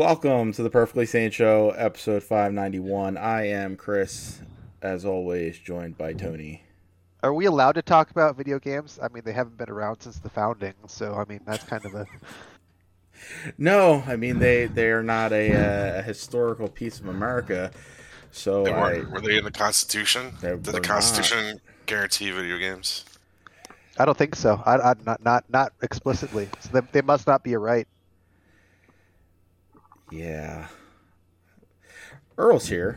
Welcome to the Perfectly Sane Show, episode 591. I am Chris, as always, joined by Tony. Are we allowed to talk about video games? I mean, they haven't been around since the founding, so I mean that's kind of a. No, I mean they are not a historical piece of America. So were they in the Constitution? Did the Constitution guarantee video games? I don't think so. I not explicitly. So they must not be a right. Yeah. Earl's here.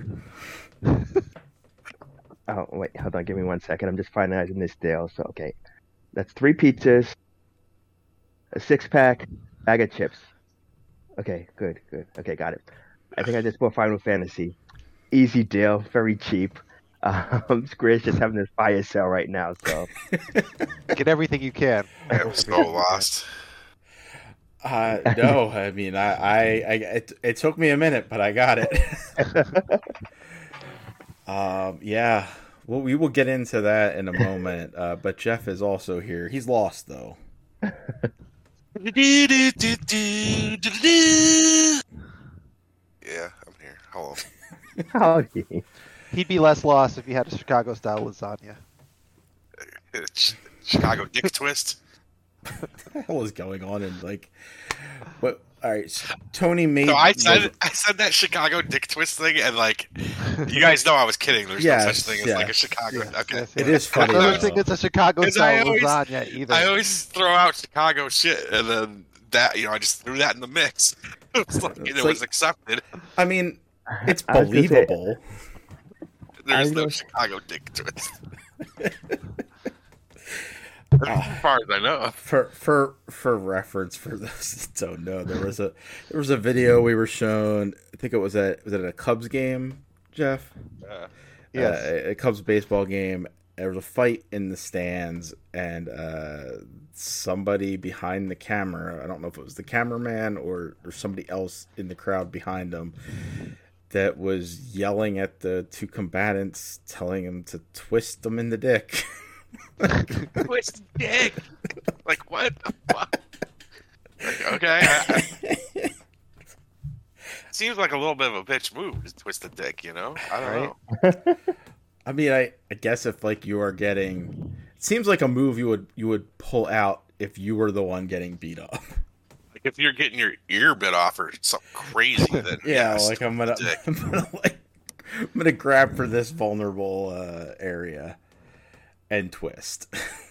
Oh, wait, hold on. Give me 1 second. I'm just finalizing this deal. So, okay. That's 3 pizzas, a 6-pack, bag of chips. Okay, good. Okay, got it. I think I just bought Final Fantasy. Easy deal, very cheap. Square's just having this fire sale right now, so. Get everything you can. I was so lost. No, I mean, it took me a minute, but I got it. Yeah, well, we will get into that in a moment. But Jeff is also here. He's lost though. Yeah, I'm here. Hello. Howdy. He'd be less lost if he had a Chicago-style lasagna. Chicago dick twist. What the hell is going on? And like, what? All right, so Tony made. No, I said that Chicago dick twist thing, and like, you guys know I was kidding. There's no such thing as like a Chicago. Okay, it is funny. I don't think it's a Chicago-style lasagna either. I always throw out Chicago shit, and then that I just threw that in the mix. It was accepted. I mean, it's believable. There's no Chicago dick twist. As far as I know. For reference, for those that don't know, there was a video we were shown. I think was it a Cubs game, Jeff? Yes. A Cubs baseball game. There was a fight in the stands, and somebody behind the camera, I don't know if it was the cameraman or somebody else in the crowd behind them, that was yelling at the two combatants, telling them to twist them in the dick. Twist dick. Like, what the fuck? Like, okay. Seems like a little bit of a bitch move to twist the dick, I don't know. I mean, I guess if like you are getting, it seems like a move you would pull out if you were the one getting beat up. Like if you're getting your ear bit off or something crazy, then yeah, like I'm gonna grab for this vulnerable area and twist.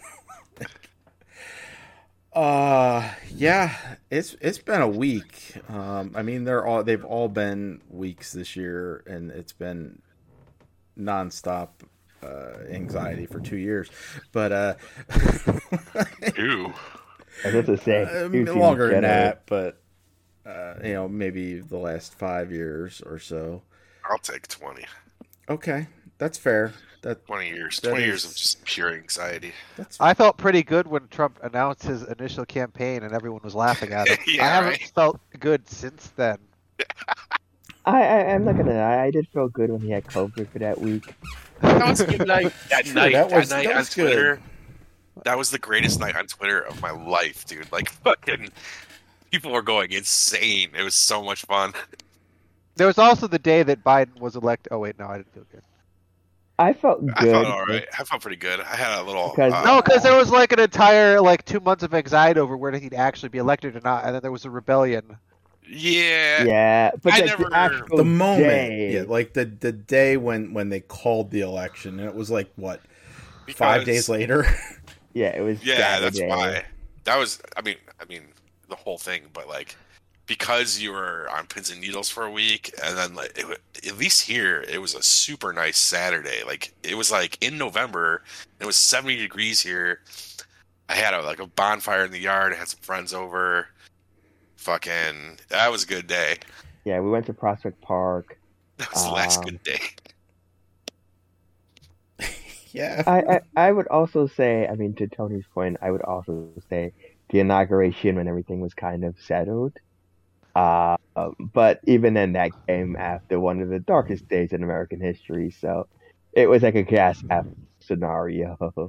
Yeah, it's been a week. I mean, they've all been weeks this year, and it's been nonstop anxiety for 2 years. But Ew. I was to say longer than that, but maybe the last 5 years or so. I'll take 20. Okay, that's fair. 20 years. 20 years of just pure anxiety. I felt pretty good when Trump announced his initial campaign and everyone was laughing at it. Yeah, I haven't felt good since then. I'm not gonna lie. I did feel good when he had COVID for that week. That was a good night. That night on Twitter. Good. That was the greatest night on Twitter of my life, dude. Like, fucking people were going insane. It was so much fun. There was also the day that Biden was elected. Oh, wait, no, I didn't feel good. I felt good. I felt all right. I felt pretty good. I had a little... Because there was like an entire 2 months of anxiety over whether he'd actually be elected or not, and then there was a rebellion. Yeah, but the moment, day. Like the day when they called the election, and it was like what, 5 days later. Yeah, it was. Yeah, Saturday. That's why. That was. I mean, the whole thing, but like, because you were on pins and needles for a week, and then at least here it was a super nice Saturday. Like it was like in November, it was 70 degrees here. I had a bonfire in the yard. I had some friends over. Fucking, that was a good day. Yeah, we went to Prospect Park. That was the last good day. Yeah. I would also say, I mean, to Tony's point, I would also say the inauguration when everything was kind of settled. But even then, that came after one of the darkest days in American history, so it was like a gas scenario.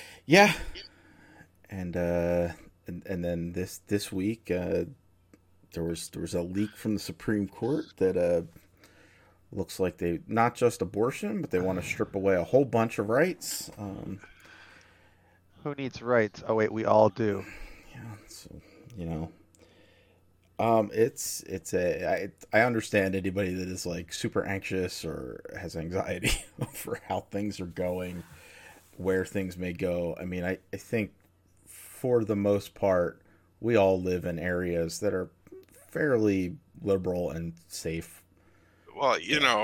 Yeah, and then this week, there was a leak from the Supreme Court that looks like they not just abortion, but they want to strip away a whole bunch of rights. Who needs rights? Oh wait, we all do. Yeah, so, you know, I understand anybody that is like super anxious or has anxiety for how things are going, where things may go. I mean, I think for the most part, we all live in areas that are fairly liberal and safe. Well,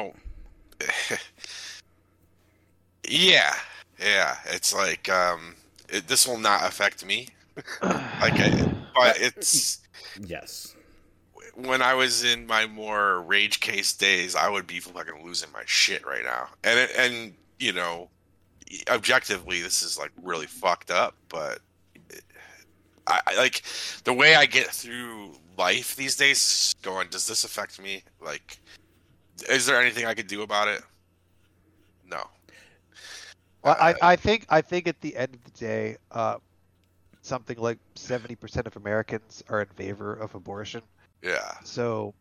yeah, it's like this will not affect me. But it's yes. When I was in my more rage case days, I would be fucking losing my shit right now. And objectively, this is like really fucked up. But I like the way I get through life these days is going, does this affect me? Like, is there anything I could do about it? No. Well, I think at the end of the day, something like 70% of Americans are in favor of abortion. Yeah. So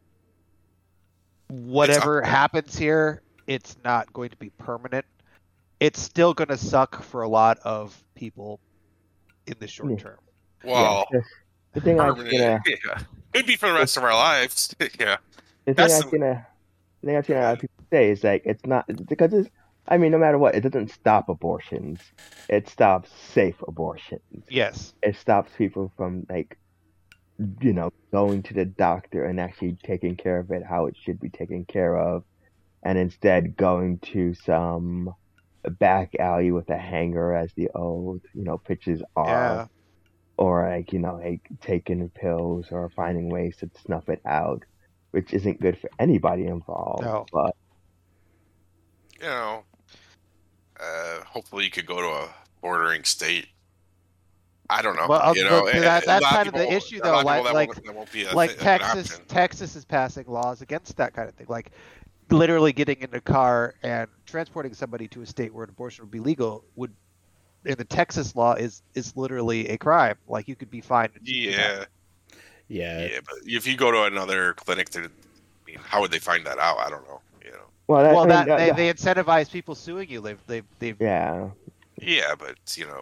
whatever happens here, it's not going to be permanent. It's still going to suck for a lot of people in the short term. Well, the thing it'd be for the rest of our lives. Yeah. The thing I've seen a lot of people say is like it's not because I mean, no matter what, it doesn't stop abortions. It stops safe abortions. Yes. It stops people from going to the doctor and actually taking care of it how it should be taken care of, and instead going to some back alley with a hanger, as the old pictures are. Yeah. Or taking pills or finding ways to snuff it out, which isn't good for anybody involved. No. But hopefully you could go to a bordering state. I don't know. Well, that's kind of the people, issue, though. Like Texas Texas is passing laws against that kind of thing. Like literally getting in a car and transporting somebody to a state where an abortion would be legal would, in the Texas law, is literally a crime. Like you could be fined. Yeah. But if you go to another clinic, how would they find that out? I don't know. Well, they incentivize people suing you. They've yeah. Yeah, but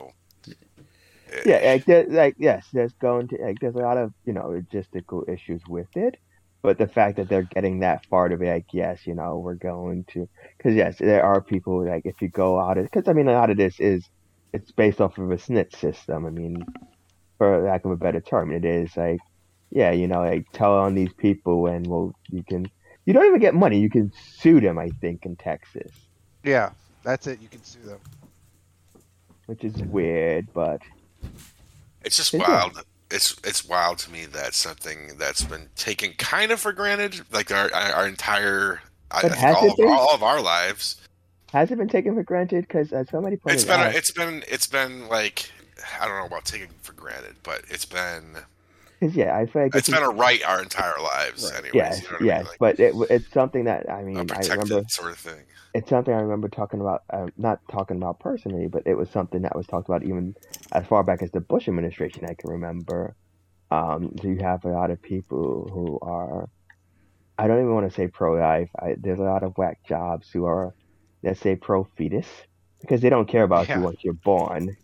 there's going to there's a lot of logistical issues with it, but the fact that they're getting that far to be like, yes, we're going to, because yes, there are people like if you go out because I mean a lot of this it's based off of a snitch system. I mean, for lack of a better term, it is like, tell on these people and you don't even get money. You can sue them, I think, in Texas. Yeah, that's it. You can sue them. Which is weird, but it's just wild. It's wild to me that something that's been taken kind of for granted, like our entire, all of our lives. Has it been taken for granted? Because as somebody pointed out, it's been like, I don't know about taken for granted, but it's been. Yeah, I feel like it's been a right our entire lives, right. Anyways. Yes, but it's something that I remember sort of thing. It's something I remember talking about, not talking about personally, but it was something that was talked about even as far back as the Bush administration. I can remember. So you have a lot of people who are, I don't even want to say pro-life. There's a lot of whack jobs who are, let's say, pro-fetus, because they don't care about you once you're born.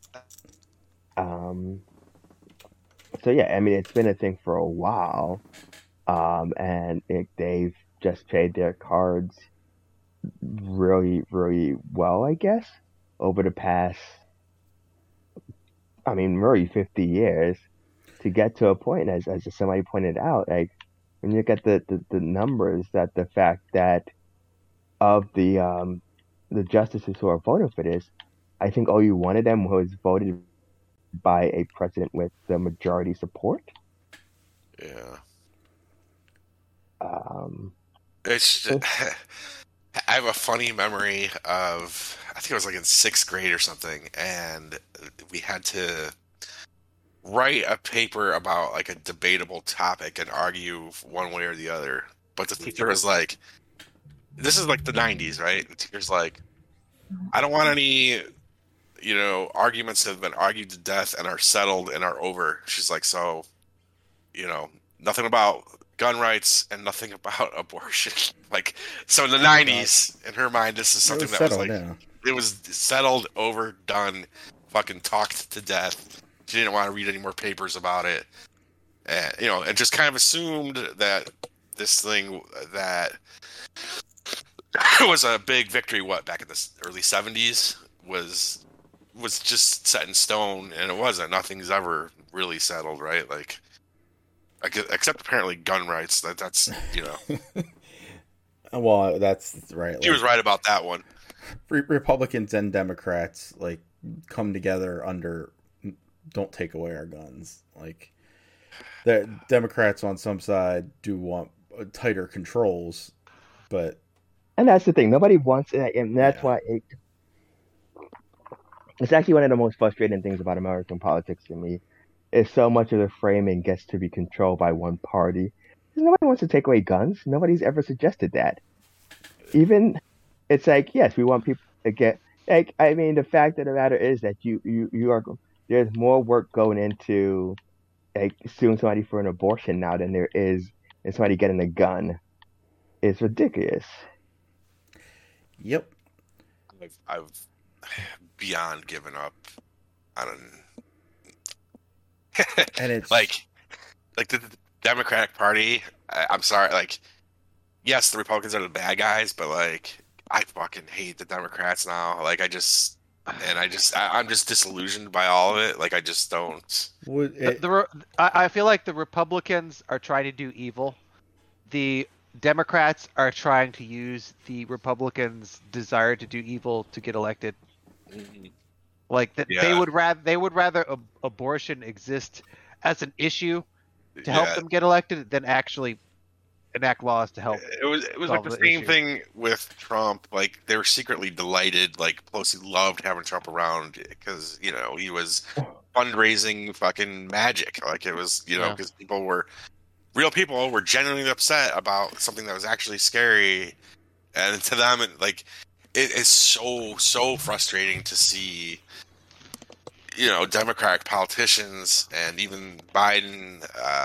So yeah, I mean, it's been a thing for a while, and they've just played their cards really, really well, I guess, over the past, really 50 years to get to a point, as somebody pointed out, like when you look at the numbers, that the fact that of the justices who are voting for this, I think only one of them was voted by a president with the majority support. Yeah. It's just, I have a funny memory of, I think it was like in 6th grade or something, and we had to write a paper about like a debatable topic and argue one way or the other. But the teacher was like, this is like the 90s, right? The teacher's like, I don't want any arguments that have been argued to death and are settled and are over. She's like, so, nothing about gun rights and nothing about abortion. Like, so in the '90s, in her mind, this is something that was like, it was settled, overdone, fucking talked to death. She didn't want to read any more papers about it, and and just kind of assumed that this thing that was a big victory. What, back in the early '70s was just set in stone, and it wasn't. Nothing's ever really settled, right? Like, except apparently gun rights. That's Well, that's right. She was right about that one. Republicans and Democrats like come together under "don't take away our guns." Like, the Democrats on some side do want tighter controls, and that's the thing. Nobody wants it, and that's why it's actually one of the most frustrating things about American politics to me. Is so much of the framing gets to be controlled by one party. Nobody wants to take away guns. Nobody's ever suggested that. Even, it's like, yes, we want people to get, like, I mean, the fact of the matter is that there's more work going into, like, suing somebody for an abortion now than there is in somebody getting a gun. It's ridiculous. Yep. I've beyond given up on and it's like the Democratic Party. I'm sorry, like, yes, the Republicans are the bad guys, but like, I fucking hate the Democrats now. Like, I'm just disillusioned by all of it. Like, I just don't. I feel like the Republicans are trying to do evil. The Democrats are trying to use the Republicans' desire to do evil to get elected. Like that, they would rather abortion exist as an issue to help them get elected than actually enact laws to help. It was like the same thing with Trump. Like, they were secretly delighted. Like, Pelosi loved having Trump around because he was fundraising fucking magic. Like, it was because real people were genuinely upset about something that was actually scary, and to them, it is so frustrating to see. Democratic politicians and even Biden,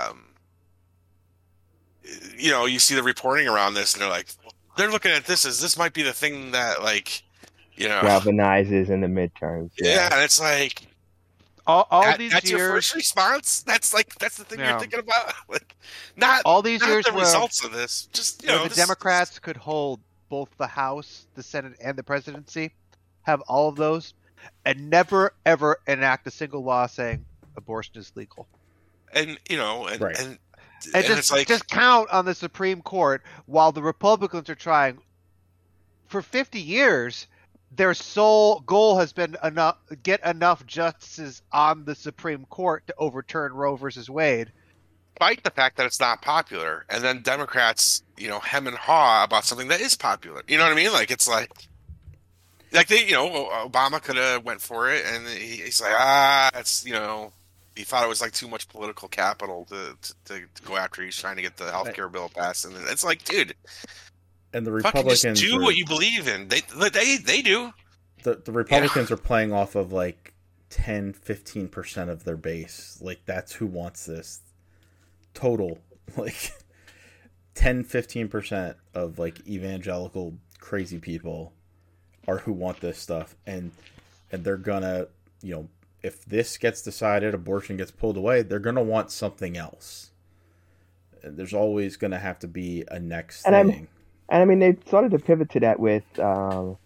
you see the reporting around this, and they're looking at this as this might be the thing that, galvanizes in the midterms. Yeah, and it's like all these that's years. Your first response. That's the thing you're thinking about. Like, not all these not years. The results of this, just the Democrats could hold both the House, the Senate, and the presidency, have all of those. And never ever enact a single law saying abortion is legal. And right. and just, just count on the Supreme Court while the Republicans are trying. For 50 years, their sole goal has been get enough justices on the Supreme Court to overturn Roe versus Wade. Despite the fact that it's not popular, and then Democrats, hem and haw about something that is popular. You know what I mean? Like, it's like Obama could have went for it, and he's like, it's he thought it was like too much political capital to go after. He's trying to get the healthcare bill passed, and it's like, dude. And the Republicans just do what you believe in. They do. The Republicans are playing off of like 10-15% of their base. Like, that's who wants this. Total, like 10-15% of like evangelical crazy people are who want this stuff, and they're gonna, if this gets decided, abortion gets pulled away, they're gonna want something else. There's always gonna have to be a next thing. And I mean, they started to pivot to that with the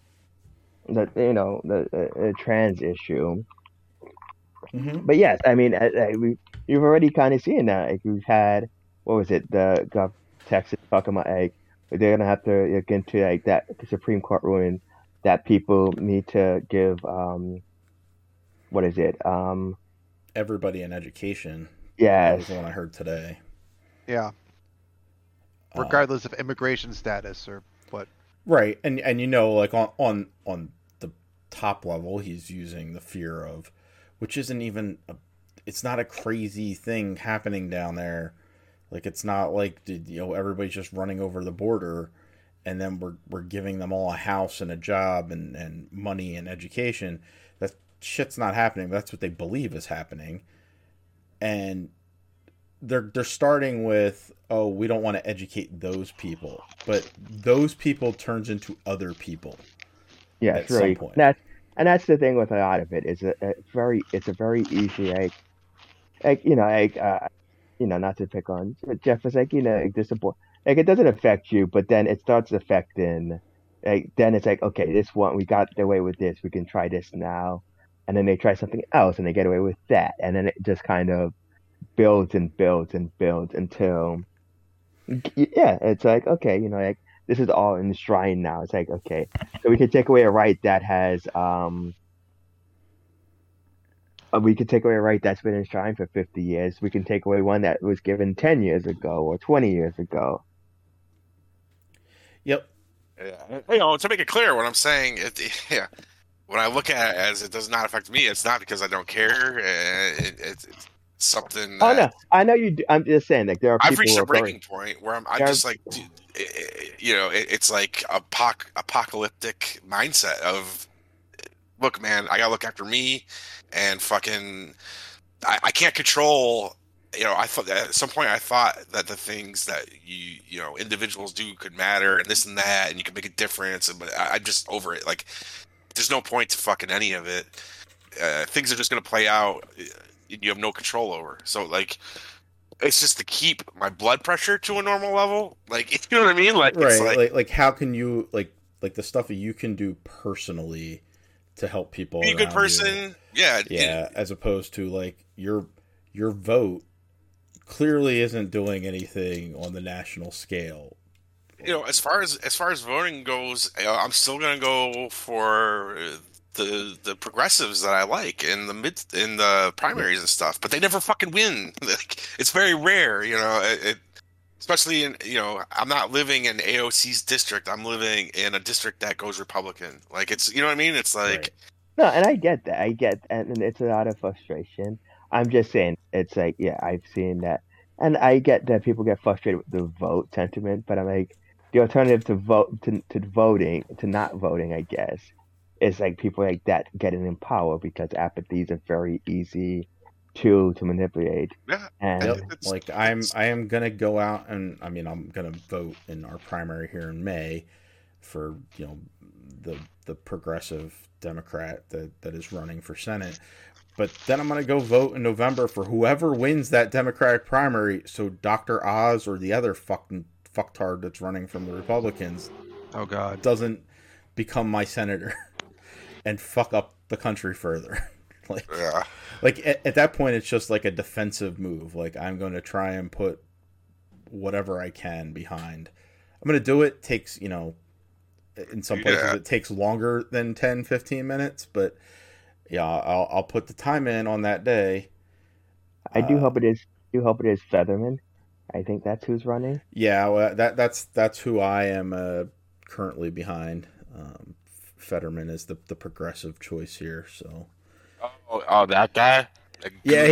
trans issue. Mm-hmm. But yes, I mean, you've already kind of seen that. Like, we've had, what was it, the Texas talking about, like, they're gonna have to look into like that Supreme Court ruling that people need to give what is it? Everybody in education. Yeah, that was the one I heard today. Yeah. Regardless of immigration status or what. Right, and like on the top level, he's using the fear of, which isn't even it's not a crazy thing happening down there. Like, it's not like everybody's just running over the border, and then we're giving them all a house and a job and money and education. That shit's not happening. That's what they believe is happening. And they're starting with, oh, we don't want to educate those people, but those people turns into other people. Yeah, at it's really some point. that's the thing with a lot of it is it's a very easy not to pick on Jeff is like like, like it doesn't affect you, but then it starts affecting then it's like okay, this one we got away with this, we can try this now, and then they try something else and they get away with that, and then it just kind of builds and builds and builds until yeah, it's like okay, like this is all enshrined now. It's like okay, so we can take away a right that has we could take away a right that's been enshrined for 50 years. We can take away one that was given 10 years ago or 20 years ago. Yep. Yeah. To make it clear, what I'm saying, yeah, when I look at it as it does not affect me, it's not because I don't care. It's something. Oh no, I know you do. I'm just saying, like there are people I've reached who a are very, breaking point where I'm just like, dude, it's like apocalyptic mindset of, look, man, I gotta look after me, and fucking, I can't control. I thought that at some point I thought that the things that individuals do could matter and this and that, and you can make a difference. But I'm just over it. Like, there's no point to fucking any of it. Things are just gonna play out. You have no control over. So like, it's just to keep my blood pressure to a normal level. Like, you know what I mean? Like, Right. It's like how can you like the stuff that you can do personally to help people be a good around person. you. Yeah. As opposed to like your vote clearly isn't doing anything on the national scale. As far as voting goes, I'm still gonna go for the progressives that I like in the primaries and stuff, but they never fucking win. Like, it's very rare, especially in I'm not living in AOC's district. I'm living in a district that goes Republican. Like, it's, you know what I mean? It's like, right. No, and I get that. And it's a lot of frustration. I'm just saying, it's like, yeah, I've seen that, and I get that people get frustrated with the vote sentiment, but I'm like, the alternative to voting to not voting, I guess, is like people like that getting in power because apathy is a very easy tool to manipulate. yeah. And Yep. Like I am gonna go out and I'm gonna vote in our primary here in May for the progressive Democrat that is running for Senate. But then I'm going to go vote in November for whoever wins that Democratic primary, so Dr. Oz or the other fucktard that's running from the Republicans Oh God. doesn't become my senator and fuck up the country further. Yeah. Like at that point, it's just like a defensive move. Like, I'm going to try and put whatever I can behind. I'm going to do it. Takes, in some places it takes longer than 10, 15 minutes, but yeah, I'll put the time in on that day. I do hope it is. Featherman. I think that's who's running. Yeah, well, that's who I am currently behind. Fetterman is the progressive choice here. So. Oh, that guy. Yeah,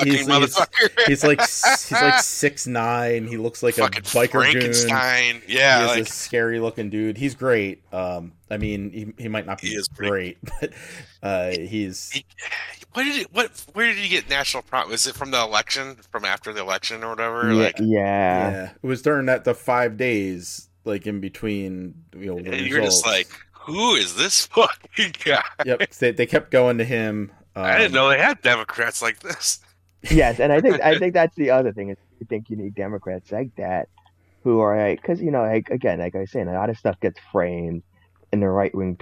he's like 6'9". He looks like a biker Frankenstein. goon. Yeah, he's a scary looking dude. He's great. I mean, he might not be great, but he's. Where did he get national prom? Was it from the election? From after the election or whatever? Yeah, like, yeah. It was during the 5 days, like in between. The and results. you're just like, who is this fucking guy? Yep, they kept going to him. I didn't know they had Democrats like this. Yes, and I think that's the other thing is you think you need Democrats like that who are like, because like again, like I was saying, a lot of stuff gets framed in the right wing,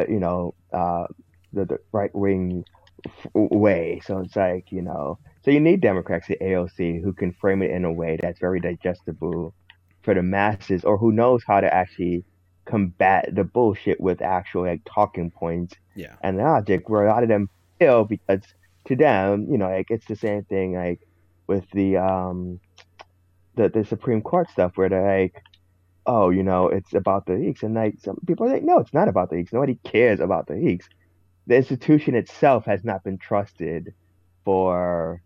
the right wing way. So it's like so you need Democrats at AOC who can frame it in a way that's very digestible for the masses, or who knows how to actually combat the bullshit with actual like talking points and logic, where a lot of them fail because to them, like it's the same thing like with the Supreme Court stuff where they're like, oh, it's about the leaks, and like some people are like, no, it's not about the leaks. Nobody cares about the leaks. The institution itself has not been trusted for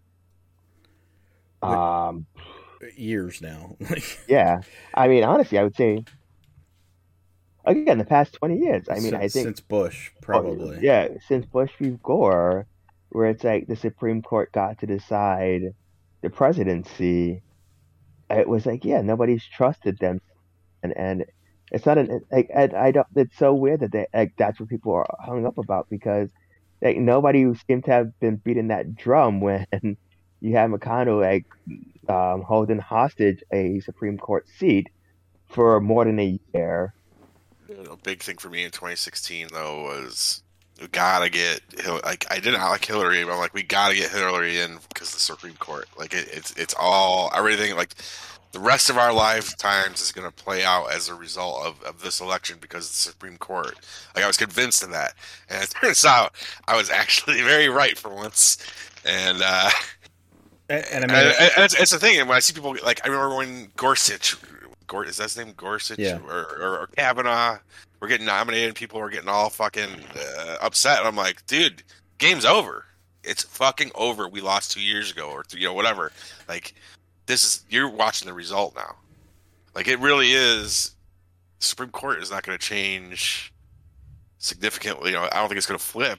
years now. Yeah, I mean, honestly, I would say again the past 20 years. I mean, I think since Bush, probably. Since Bush v. Gore, where it's like the Supreme Court got to decide the presidency, it was like, yeah, nobody's trusted them, and it's not an like I don't. It's so weird that they like that's what people are hung up about because like nobody seemed to have been beating that drum when you had McConnell like holding hostage a Supreme Court seat for more than a year. A big thing for me in 2016 though was we gotta get like I did not like Hillary, but I'm like we gotta get Hillary in because the Supreme Court. Like it's all everything like the rest of our lifetimes is going to play out as a result of this election because of the Supreme Court. Like I was convinced of that, and it turns out I was actually very right for once. And And I mean, it's the thing. And when I see people like I remember when Gorsuch, is that his name Gorsuch Yeah. or Kavanaugh were getting nominated, and people were getting all fucking upset. And I'm like, dude, game's over. It's fucking over. We lost 2 years ago, or whatever. Like. You're watching the result now. Like it really is. The Supreme Court is not going to change significantly. I don't think it's going to flip.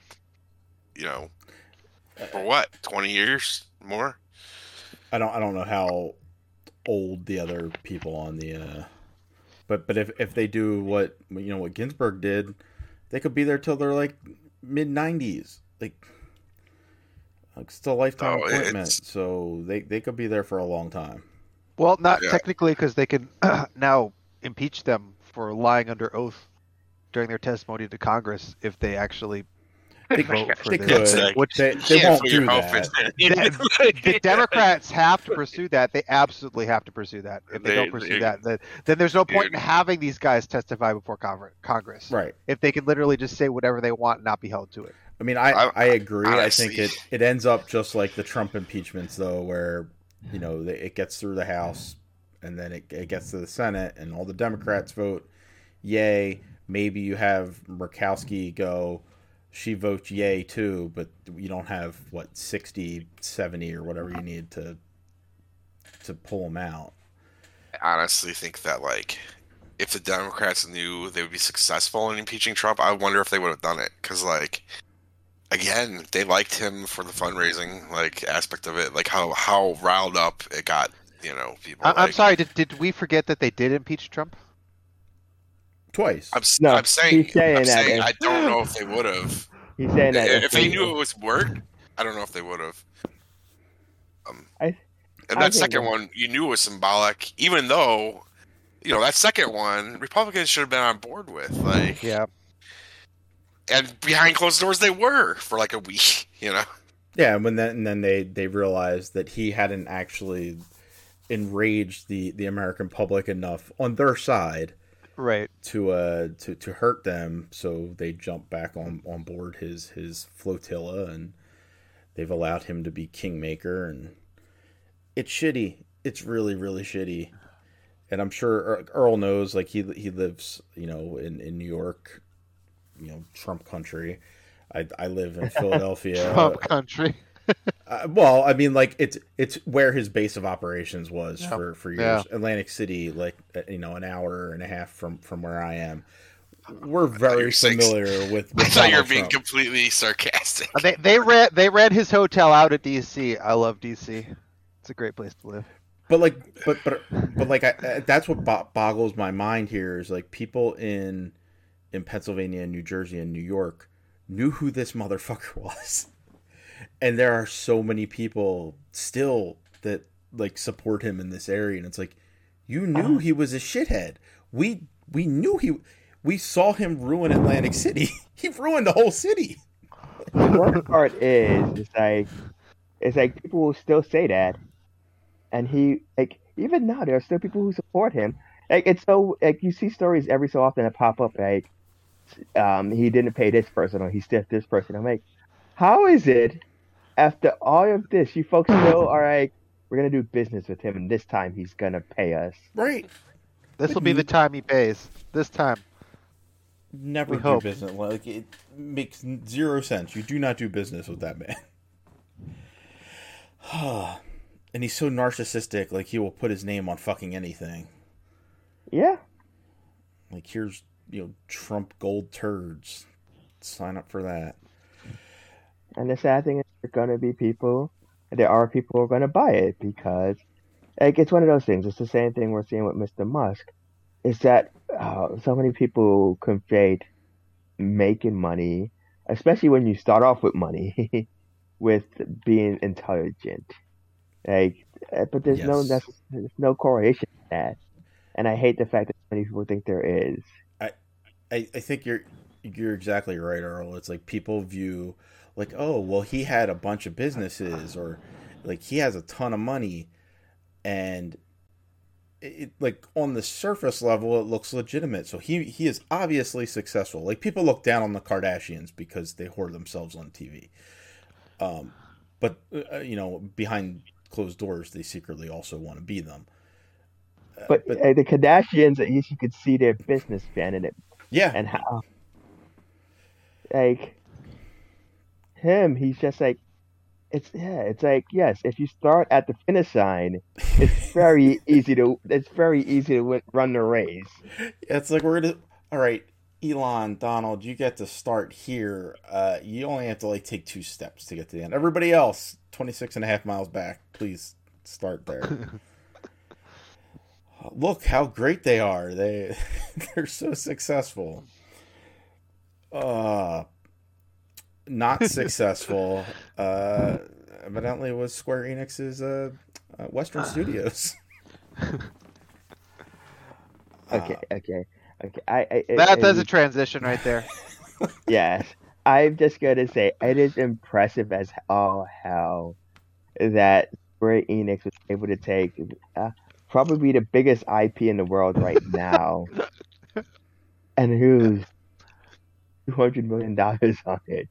For what? 20 years more? I don't know how old the other people on the but if they do what what Ginsburg did, they could be there till they're like mid 90s. Like still a lifetime appointment, so they could be there for a long time. Well, not technically, because they can now impeach them for lying under oath during their testimony to Congress if they actually vote for they this. could. Which they won't do that. The Democrats have to pursue that. They absolutely have to pursue that. If they don't pursue that, then there's no point in having these guys testify before Congress. Right. If they can literally just say whatever they want and not be held to it. I mean, I agree. Honestly. I think it ends up just like the Trump impeachments, though, where it gets through the House and then it gets to the Senate and all the Democrats vote yay. Maybe you have Murkowski go, she votes yay too, but you don't have 60, 70 or whatever you need to pull them out. I honestly think that if the Democrats knew they would be successful in impeaching Trump, I wonder if they would have done it because again, they liked him for the fundraising aspect of it, how riled up it got, people. I'm sorry, did we forget that they did impeach Trump? Twice. I'm saying I don't know if they would have. He's saying that if they knew it was work, I don't know if they would have. And that second one, you knew it was symbolic, even though, that second one, Republicans should have been on board with. Yeah. And behind closed doors, they were for a week, Yeah, and then they realized that he hadn't actually enraged the American public enough on their side, right, to hurt them. So they jumped back on board his flotilla, and they've allowed him to be kingmaker. And it's shitty. It's really, really shitty. And I'm sure Earl knows. He lives, in New York. Trump country. I live in Philadelphia. Trump country. Well, I mean, it's where his base of operations was for years. Yeah. Atlantic City, an hour and a half from where I am. We're very familiar with I thought you were being completely sarcastic. They read his hotel out at DC. I love DC. It's a great place to live. But that's what boggles my mind here is people in Pennsylvania and New Jersey and New York knew who this motherfucker was. And there are so many people still that support him in this area. And it's you knew he was a shithead. We knew we saw him ruin Atlantic City. He ruined the whole city. The worst part is people will still say that. And he, even now, there are still people who support him. It's so, you see stories every so often that pop up, he didn't pay this person or he stiffed this person. I'm like, how is it after all of this, you folks still are we're going to do business with him and this time he's going to pay us? Right. This will be the time he pays. This time. Never do business. It makes zero sense. You do not do business with that man. And he's so narcissistic, he will put his name on fucking anything. Yeah. Here's, Trump gold turds. Sign up for that. And the sad thing is there are going to be people there are people who are going to buy it because like it's one of those things. It's the same thing we're seeing with Mr. Musk. Is that so many people conflate making money, especially when you start off with money, with being intelligent. Like, but Yes. there's no correlation to that, and I hate the fact that many people think there is. I, I think you're exactly right, Earl. It's like people view like, oh, well, he had a bunch of businesses, or like he has a ton of money, and like on the surface level, it looks legitimate. So he is obviously successful. Like people look down on the Kardashians because they whore themselves on TV. But behind closed doors, they secretly also want to be them. But But the Kardashians, at least you could see their business plan in it, yeah, and how like him, he's just like it's like yes, if you start at the finish line, it's very easy to run the race. it's like we're gonna. All right, Elon, Donald, you get to start here. You only have to like take 2 steps to get to the end. Everybody else, 26.5 miles back. Please start there. Look how great they are. They're so successful. Uh, Not successful. Evidently was Square Enix's Western Studios. Okay, Uh, okay, okay. That's a transition right there. Yes, I'm just gonna say it is impressive as all hell that Square Enix was able to take uh, probably the biggest IP in the world right now and who's $200 million on it.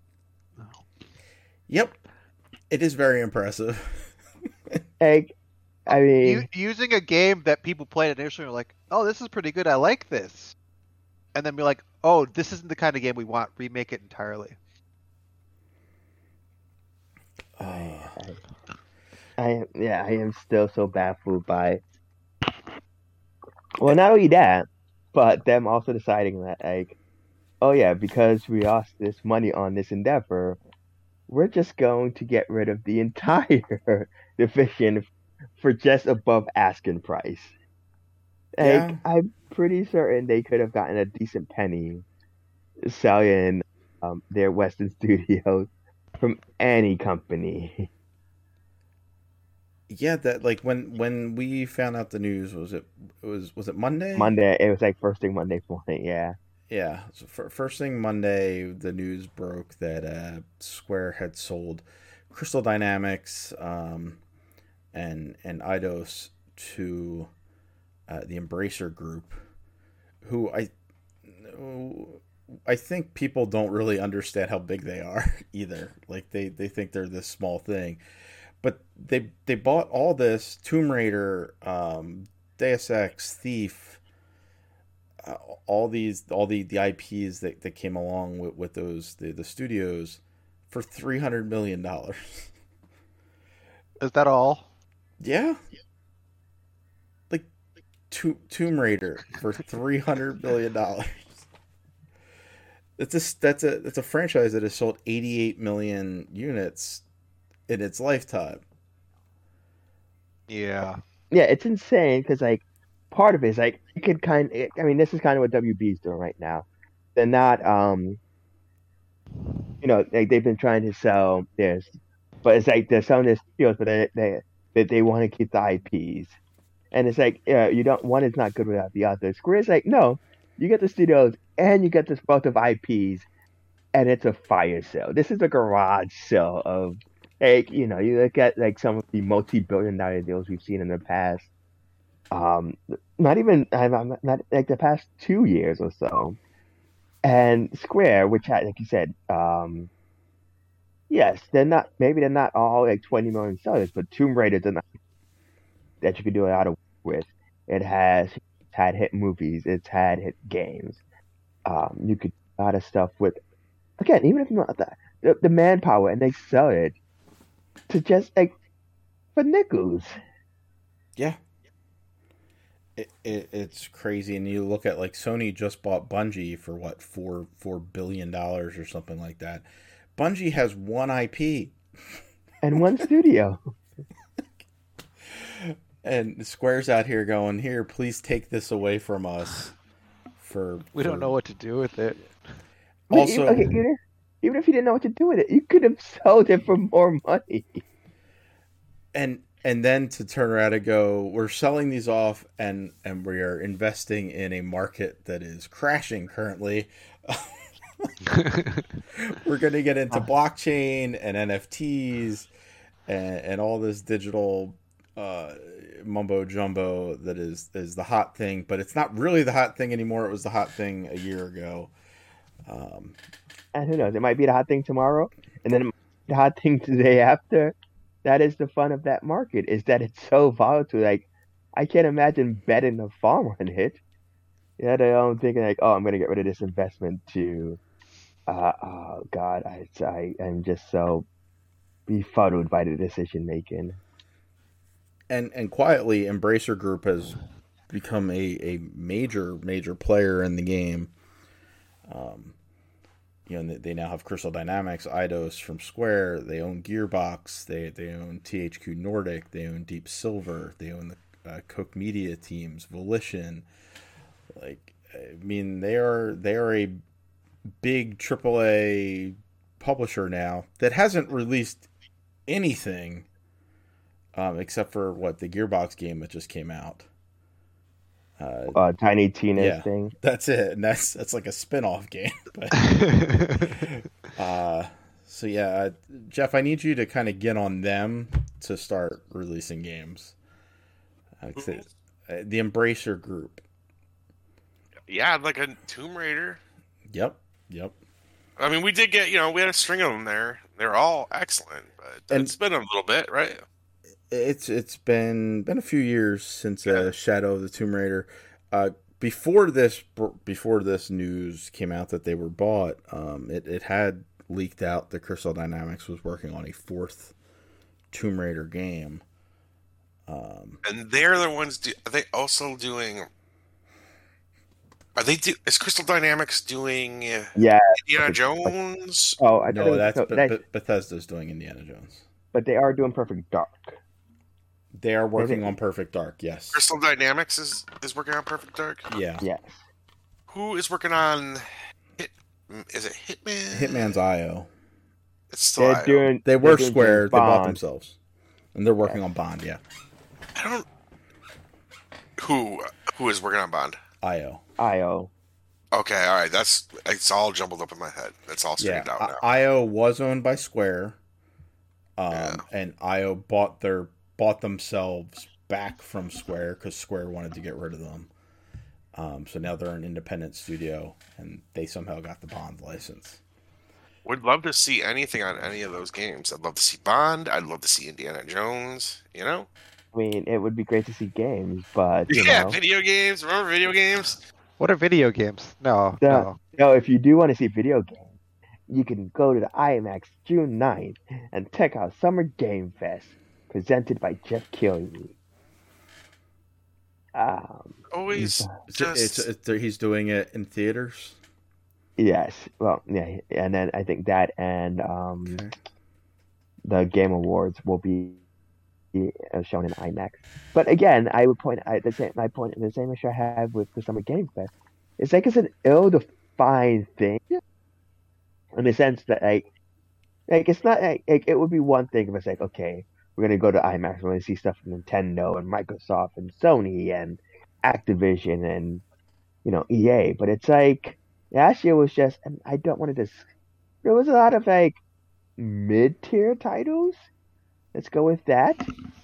yep, it is very impressive. Like, I mean, Using a game that people played initially, were like, "Oh, this is pretty good. I like this," and then be like, "Oh, this isn't the kind of game we want. Remake it entirely." I, Uh, I am still so baffled by. Well, not only that, but them also deciding that, like, oh yeah, because we lost this money on this endeavor, we're just going to get rid of the entire division for just above asking price. Like, yeah, I'm pretty certain they could have gotten a decent penny selling their Western studios from any company. yeah. That like when we found out the news, was it Monday? Monday, it was like first thing Monday morning. Yeah, Yeah. So first thing Monday, the news broke that Square had sold Crystal Dynamics and Eidos to the Embracer Group, who I think people don't really understand how big they are either. Like they think they're this small thing, but they bought all this Tomb Raider, Deus Ex, Thief, uh, all the IPs that came along with those the studios for $300 million. Is that all? Yeah, like Tomb Raider for $300 million. That's a franchise that has sold 88 million units in its lifetime. Yeah. yeah, it's insane because like part of it is like you could I mean, this is kind of what WB is doing right now. They're not like they've been trying to sell this, but it's like they're selling their studios, but they want to keep the IPs. And it's like, yeah, you don't one is not good without the other. Square's like, no, you get the studios and you get this wealth of IPs, and it's a fire sale. This is a garage sale of like, you look at like some of the multi-billion-dollar deals we've seen in the past. Um, not even not like the past 2 years or so. And Square, which had, like you said, yes, they're not all like 20 million sellers, but Tomb Raider is enough that you can do a lot of work with. It's had hit movies, it's had hit games. You could do a lot of stuff with again, even if you not the manpower, and they sell it to just like for nickels. Yeah, it's crazy. And you look at like Sony just bought Bungie for what, $4 billion or something like that. Bungie has one IP. and one studio. And Square's out here going, here, please take this away from us. We don't know what to do with it. Also, okay, even if you didn't know what to do with it, you could have sold it for more money. And then to turn around and go, we're selling these off, and we are investing in a market that is crashing currently. We're going to get into blockchain and NFTs and all this digital mumbo jumbo that is the hot thing, but it's not really the hot thing anymore. It was the hot thing a year ago. And who knows? It might be the hot thing tomorrow, and then the hot thing the day after. That is the fun of that market, is that it's so volatile. Like, I can't imagine betting the farm on it. Yeah, I'm thinking like, oh, I'm going to get rid of this investment to, oh God, I am just so befuddled by the decision making. And quietly, Embracer Group has become a major player in the game. They now have Crystal Dynamics, Eidos from Square. They own Gearbox. They own THQ Nordic. They own Deep Silver. They own the Koch Media teams, Volition. Like, I mean, they are a big AAA publisher now that hasn't released anything except for the Gearbox game that just came out. Tiny Tina's thing. That's it, and that's like a spin-off game. But, so yeah, Jeff, I need you to kind of get on them to start releasing games. The Embracer Group. Yeah, like a Tomb Raider. Yep. I mean, we did get, we had a string of them there. They're all excellent, but it's been a little bit, right? It's been a few years since Shadow of the Tomb Raider. Before this news came out that they were bought, it had leaked out that Crystal Dynamics was working on a fourth Tomb Raider game. And they're the ones. Are they also doing? Is Crystal Dynamics doing? Indiana Jones. Oh, I no, that's Bethesda's doing Indiana Jones. But they are doing Perfect Dark. They are working on Perfect Dark, yes. Crystal Dynamics is working on Perfect Dark? Yeah. Yes. Who is working on is it Hitman? Hitman's IO. It's still IO. They were Square, they bought themselves. And they're working on Bond, yeah. I don't Who is working on Bond? IO. Okay, all right. It's all jumbled up in my head. It's all straightened out now. IO was owned by Square. And IO bought themselves back from Square because Square wanted to get rid of them. So now they're an independent studio, and they somehow got the Bond license. Would love to see anything on any of those games. I'd love to see Bond. I'd love to see Indiana Jones. I mean, it would be great to see games, but video games. Remember video games? What are video games? No. If you do want to see video games, you can go to the IMAX June 9th and check out Summer Game Fest, presented by Jeff Keighley. He's doing it in theaters? Yes. Well, yeah, and then I think that and the Game Awards will be shown in IMAX. But again, I would point out the same issue I have with the Summer Game Fest. It's like it's an ill-defined thing, in the sense that like it's not like it would be one thing if it's like, okay, we're gonna go to IMAX, we're gonna see stuff from Nintendo and Microsoft and Sony and Activision and EA, but it's like last year was just, and I don't want to there was a lot of like mid-tier titles. Let's go with that.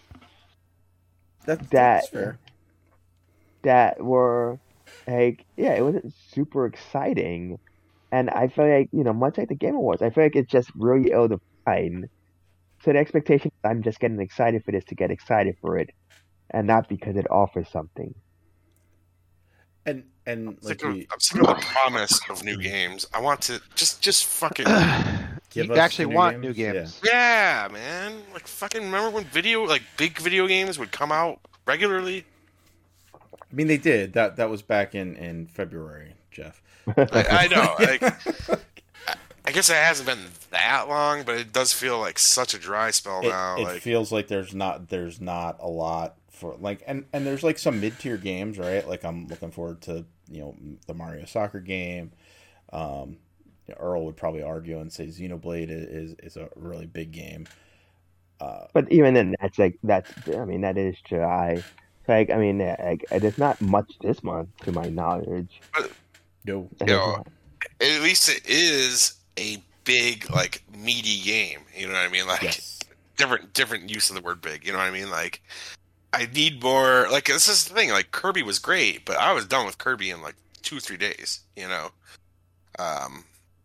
That's fair. That were like, it wasn't super exciting. And I feel like, much like the Game Awards, I feel like it's just really ill-defined. So the expectation, I'm just getting excited for this to get excited for it, and not because it offers something. And I'm sick of the promise of new games. I want to just fucking you actually want new games. Yeah, man. Like fucking remember when big video games would come out regularly? I mean, they did. That was back in February, Jeff. I know. I guess it hasn't been that long, but it does feel like such a dry spell now. It Like, feels like there's not a lot for like and there's like some mid tier games, right? Like I'm looking forward to the Mario Soccer game. Um, Earl would probably argue and say Xenoblade is a really big game. But even then, that's I mean that is July. So, like I mean, like, there's not much this month to my knowledge. but, No, you know, at least it is a big, like, meaty game. You know what I mean? Like, yes, different use of the word big. You know what I mean? Like, I need more. Like, this is the thing. Like, Kirby was great, but I was done with Kirby in like 2 or 3 days. You know, um,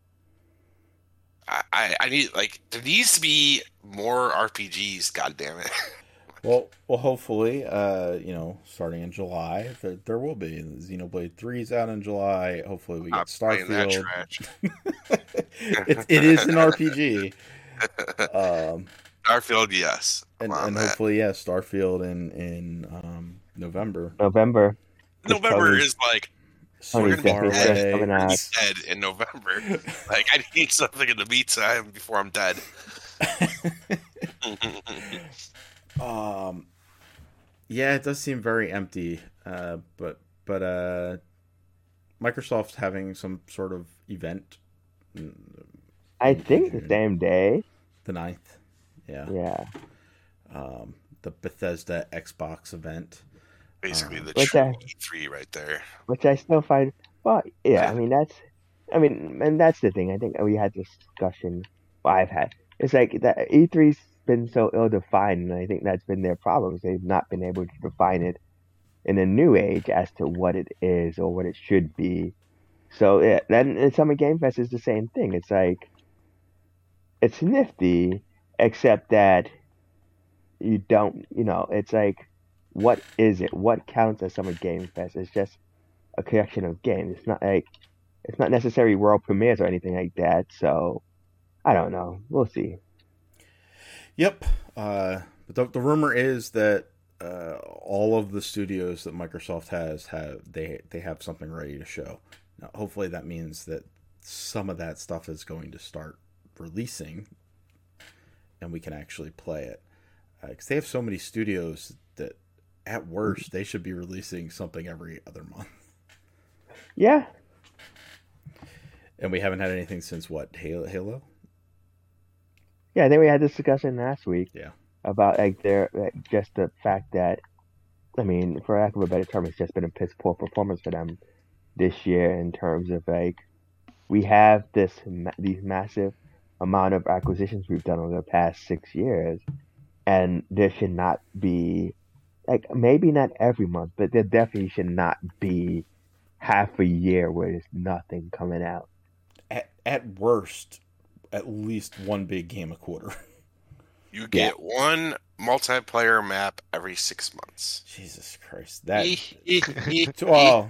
I need, like, there needs to be more RPGs. God damn it. well, hopefully, starting in July, there will be. Xenoblade 3 is out in July. Hopefully, we get I'm playing that Starfield. trash. It is an RPG. Starfield, yes. And Come on, man. hopefully, yeah, Starfield in November. November. November Tony- is like Tony's we're gonna be definitely dead. coming We're gonna out. be dead in November. Like, I need something in the meantime before I'm dead. Yeah, it does seem very empty. But Microsoft's having some sort of event. I think the same day. The 9th. Yeah. Yeah. The Bethesda Xbox event. Basically, the What's true that? E3 right there. Which I still find. Well, yeah. I mean, and that's the thing. I think we had this discussion. Well, I've had. It's like that E3's been so ill-defined, and I think that's been their problems. They've not been able to define it in a new age as to what it is or what it should be. So yeah, then and Summer Game Fest is the same thing. It's like it's nifty, except that you don't. It's like, what is it? What counts as Summer Game Fest? It's just a collection of games. It's not necessarily world premieres or anything like that. So I don't know. We'll see. Yep. But the rumor is that all of the studios that Microsoft they have something ready to show. Now, hopefully that means that some of that stuff is going to start releasing, and we can actually play it. Because they have so many studios that, at worst, they should be releasing something every other month. Yeah. And we haven't had anything since what? Halo? Yeah, I think we had this discussion last week. Yeah. About just the fact that, I mean, for lack of a better term, it's just been a piss poor performance for them this year in terms of like we have these massive amount of acquisitions we've done over the past 6 years, and there should not be like maybe not every month, but there definitely should not be half a year where there's nothing coming out. At worst, at least one big game a quarter. You get one multiplayer map every 6 months. Jesus Christ. Well,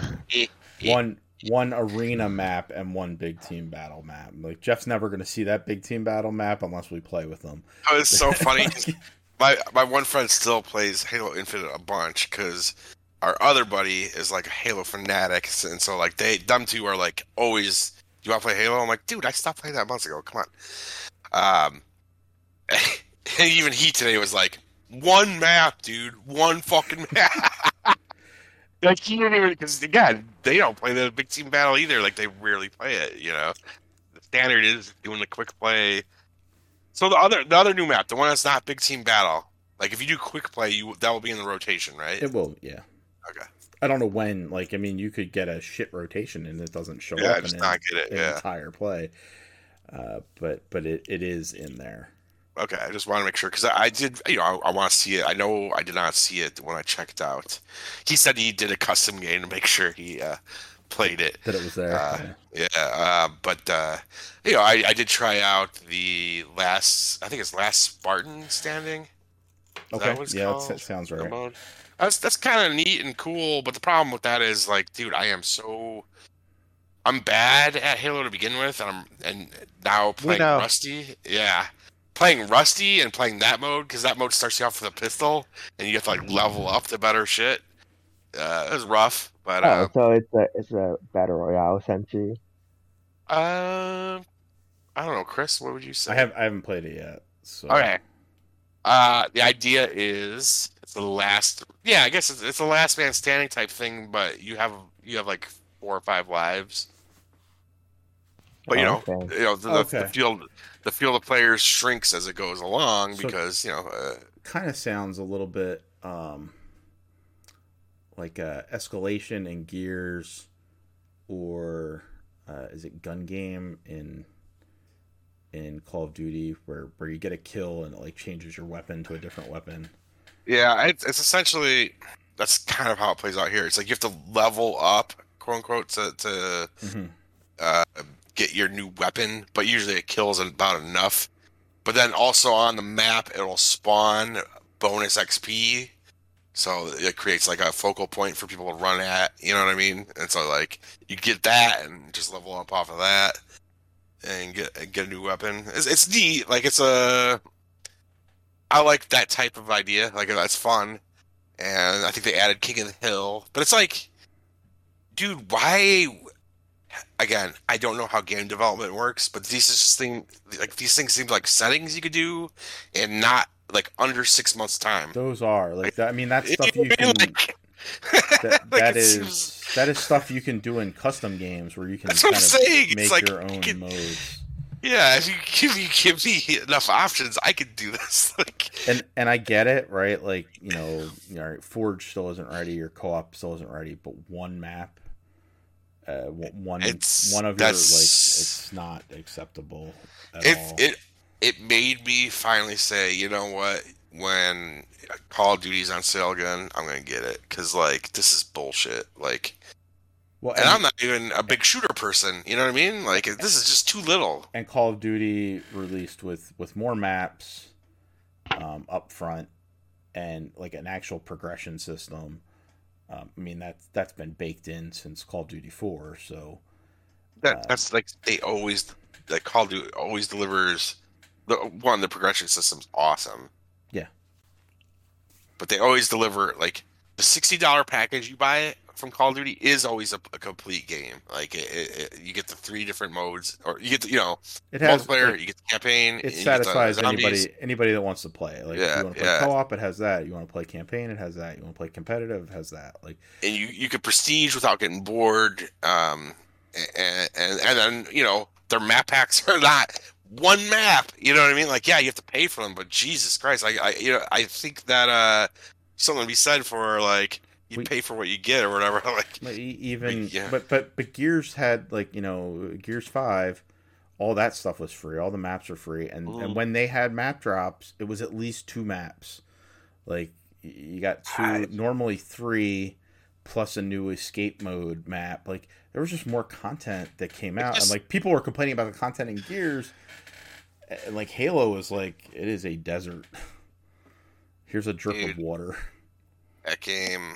one arena map and one big team battle map. Like, Jeff's never going to see that big team battle map unless we play with them. Oh, it's so funny. 'Cause my one friend still plays Halo Infinite a bunch because our other buddy is like a Halo fanatic, and so like them two are like always. Do you want to play Halo? I'm like, dude, I stopped playing that months ago. Come on. And even he today was like, one map, dude, one fucking map. Like, he didn't even, because again, they don't play the big team battle either. Like, they rarely play it. The standard is doing the quick play. So the other new map, the one that's not big team battle, like if you do quick play, that will be in the rotation, right? It will, yeah. Okay. I don't know when. Like, I mean, you could get a shit rotation and it doesn't show Yeah, up just in not get it. an Yeah. entire play. But it is in there. Okay, I just want to make sure because I did, I want to see it. I know I did not see it when I checked out. He said he did a custom game to make sure he played it. That it was there. But I did try out the last Spartan Standing. Is that what it's Yeah, called? that sounds The right. mode? That's kind of neat and cool, but the problem with that is like, dude, I'm bad at Halo to begin with, and now playing know. Rusty, yeah, playing Rusty and playing that mode because that mode starts you off with a pistol and you have to like level up to better shit. It was rough, but So it's a battle royale essentially. I don't know, Chris. What would you say? I haven't played it yet. So Okay. The idea is it's the last. Yeah, I guess it's a last man standing type thing, but you have like 4 or 5 lives. But Oh, okay. Okay. the field of players shrinks as it goes along So- because kind of sounds a little bit like Escalation in Gears, or is it Gun Game in Call of Duty, where you get a kill and it like changes your weapon to a different weapon. yeah, it's essentially that's kind of how it plays out here. It's like you have to level up, quote unquote, to Mm-hmm. uh, get your new weapon, but usually it kills about enough. But then also on the map, it'll spawn bonus XP, so it creates like a focal point for people to run at. You know what I mean? And so like you get that and just level up off of that and get a new weapon. It's neat. Like I like that type of idea. Like that's fun, and I think they added King of the Hill. But it's like, dude, why? Again, I don't know how game development works, but these things seem like settings you could do, and not like under 6 months time. Those are like that. I mean, that's You stuff know you what I mean? can. Like- That, like, that it is seems- that is stuff you can do in custom games where you can That's kind what I'm of saying. It's make like, your you own can- modes. Yeah, if you give me enough options, I could do this. Like, And I get it, right? Like, Forge still isn't ready, your co-op still isn't ready, but one map, one of your like, it's not acceptable at all. it made me finally say, you know what? When Call of Duty's on sale again, I'm gonna get it because like this is bullshit. Like, Well, and I'm not even a big shooter person. You know what I mean? Like, this is just too little. and Call of Duty released with more maps up front and like an actual progression system. I mean that's been baked in since Call of Duty 4. So That's like they always like Call of Duty always delivers the progression system's awesome. Yeah. But they always deliver like the $60 package you buy it from Call of Duty is always a complete game. Like you get the 3 different modes, or you get the, it has multiplayer, like, you get the campaign, it and you get the satisfies zombies. anybody that wants to play. Like, if Yeah, you want to play yeah. co-op, it has that. You want to play campaign, it has that. You want to play competitive, it has that. Like, And you could prestige without getting bored. And then their map packs are not one map. You know what I mean? Like, yeah, you have to pay for them, but Jesus Christ, I think that something to be said for like you pay for what you get or whatever. Like, even yeah. but Gears had like Gears 5, all that stuff was free. All the maps are free, and when they had map drops, it was at least 2 maps. Like, you got 2, normally 3, plus a new escape mode map. Like, there was just more content that came out, and like people were complaining about the content in Gears. And like Halo is like, it is a desert. Here's a drip of water. That game.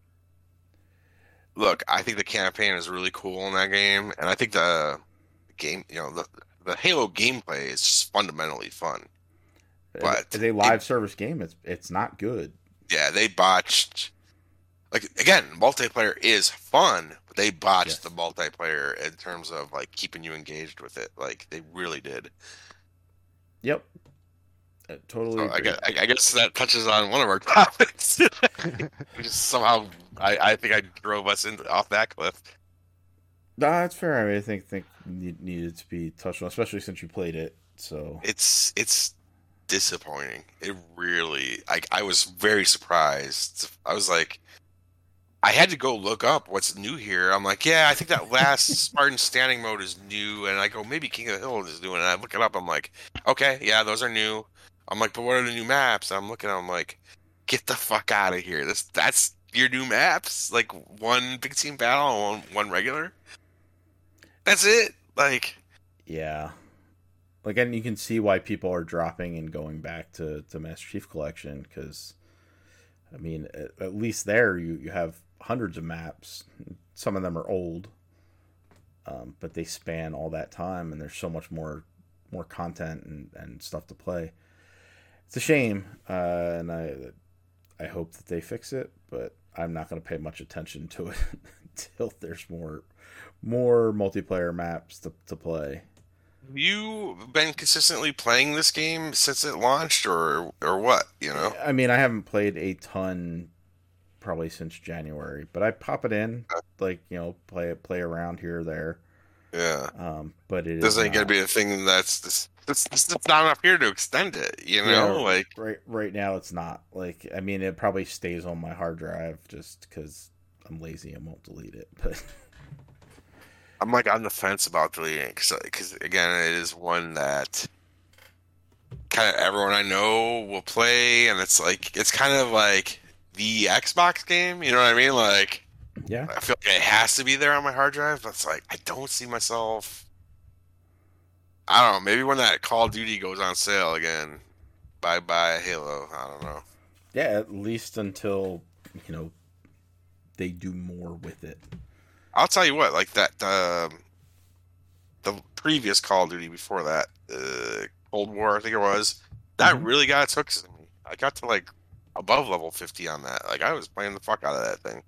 Look, I think the campaign is really cool in that game, and I think the game, the Halo gameplay is just fundamentally fun. But it's a live service game. It's not good. Yeah, they botched. Like, again, multiplayer is fun, but they botched the multiplayer in terms of like keeping you engaged with it. Like, they really did. Yep. Totally. So I guess that touches on one of our topics. Just somehow, I think I drove us off that cliff. No, that's fair. I mean, I think it needed to be touched on, especially since you played it. So It's disappointing. It really. I was very surprised. I was like, I had to go look up what's new here. I'm like, yeah, I think that last Spartan standing mode is new, and I go, maybe King of the Hill is new, and I look it up. I'm like, okay, yeah, those are new. I'm like, but what are the new maps? I'm looking. I'm like, get the fuck out of here. That's your new maps. Like, one big team battle and one regular. That's it. Like, yeah, like, and you can see why people are dropping and going back to Master Chief Collection, because I mean, at least there you have hundreds of maps. Some of them are old, but they span all that time, and there's so much more content and stuff to play. It's a shame, and I hope that they fix it, but I'm not going to pay much attention to it until there's more multiplayer maps to play. you been consistently playing this game since it launched, or what? You know? I mean, I haven't played a ton probably since January, but I pop it in, like play around here or there. Yeah. But it This is ain't gonna not. be a thing that's not enough here to extend it. You Yeah, know, like right now it's not. Like, I mean, it probably stays on my hard drive just because I'm lazy and won't delete it. But I'm like on the fence about deleting it because again, it is one that kind of everyone I know will play, and it's kind of like the Xbox game. You know what I mean? Like yeah, I feel like it has to be there on my hard drive, but it's like I don't see myself. I don't know. Maybe when that Call of Duty goes on sale again, bye bye Halo. I don't know. yeah, at least until they do more with it. I'll tell you what, like that the previous Call of Duty before that, Cold War, I think it was, that really got its hooks in me. I got to like above level 50 on that. Like I was playing the fuck out of that thing.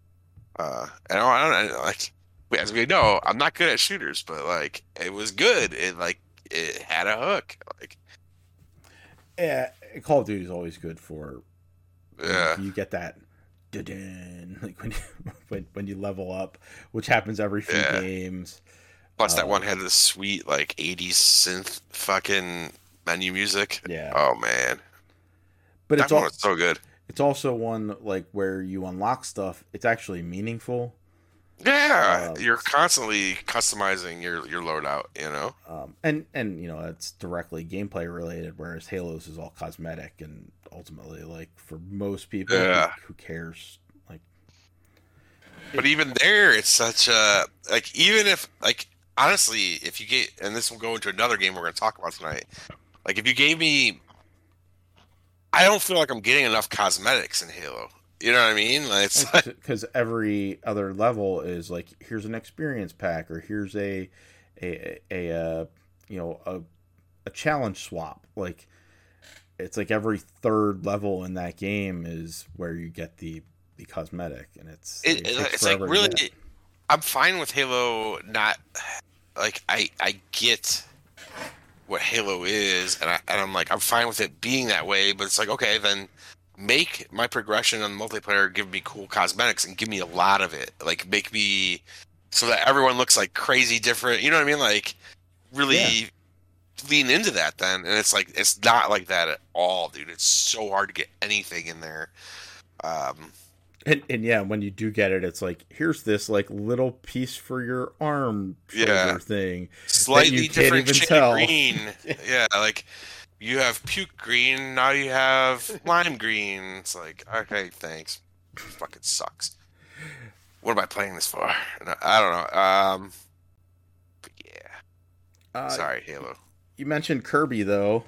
And I don't like as we know, I'm not good at shooters, but like it was good. It had a hook. Like Yeah, Call of Duty is always good for yeah. you get that like when you level up, which happens every few Yeah. games. Plus that one had this sweet like 80s synth fucking menu music. Yeah. Oh man. But That one was so good. it's also one like where you unlock stuff. It's actually meaningful. Yeah, you're constantly customizing your loadout, you know. And it's directly gameplay related, whereas Halo's is all cosmetic, and ultimately, like for most people, Yeah. who cares? Like, But even there, it's such a like even if like honestly, if you get and this will go into another game we're going to talk about tonight. Like if you gave me, I don't feel like I'm getting enough cosmetics in Halo. You know what I mean? Like, it's like, because every other level is like, here's an experience pack, or here's a a challenge swap. Like, it's like every third level in that game is where you get the cosmetic, and it takes it's like forever to really. get. I'm fine with Halo. Not like I get what Halo is, and I'm like I'm fine with it being that way. But it's like okay, then make my progression on multiplayer give me cool cosmetics and give me a lot of it. Like make me so that everyone looks like crazy different. You know what I mean? Like really lean into that then. And it's like it's not like that at all, dude. It's so hard to get anything in there. And yeah, when you do get it, it's like, here's this like little piece for your arm shoulder thing, slightly you can't different even shade tell. of green. Yeah, like you have puke green, now you have lime green. It's like, okay, thanks. It fucking sucks. What am I playing this for? I don't know. But yeah. Sorry, Halo. You mentioned Kirby though.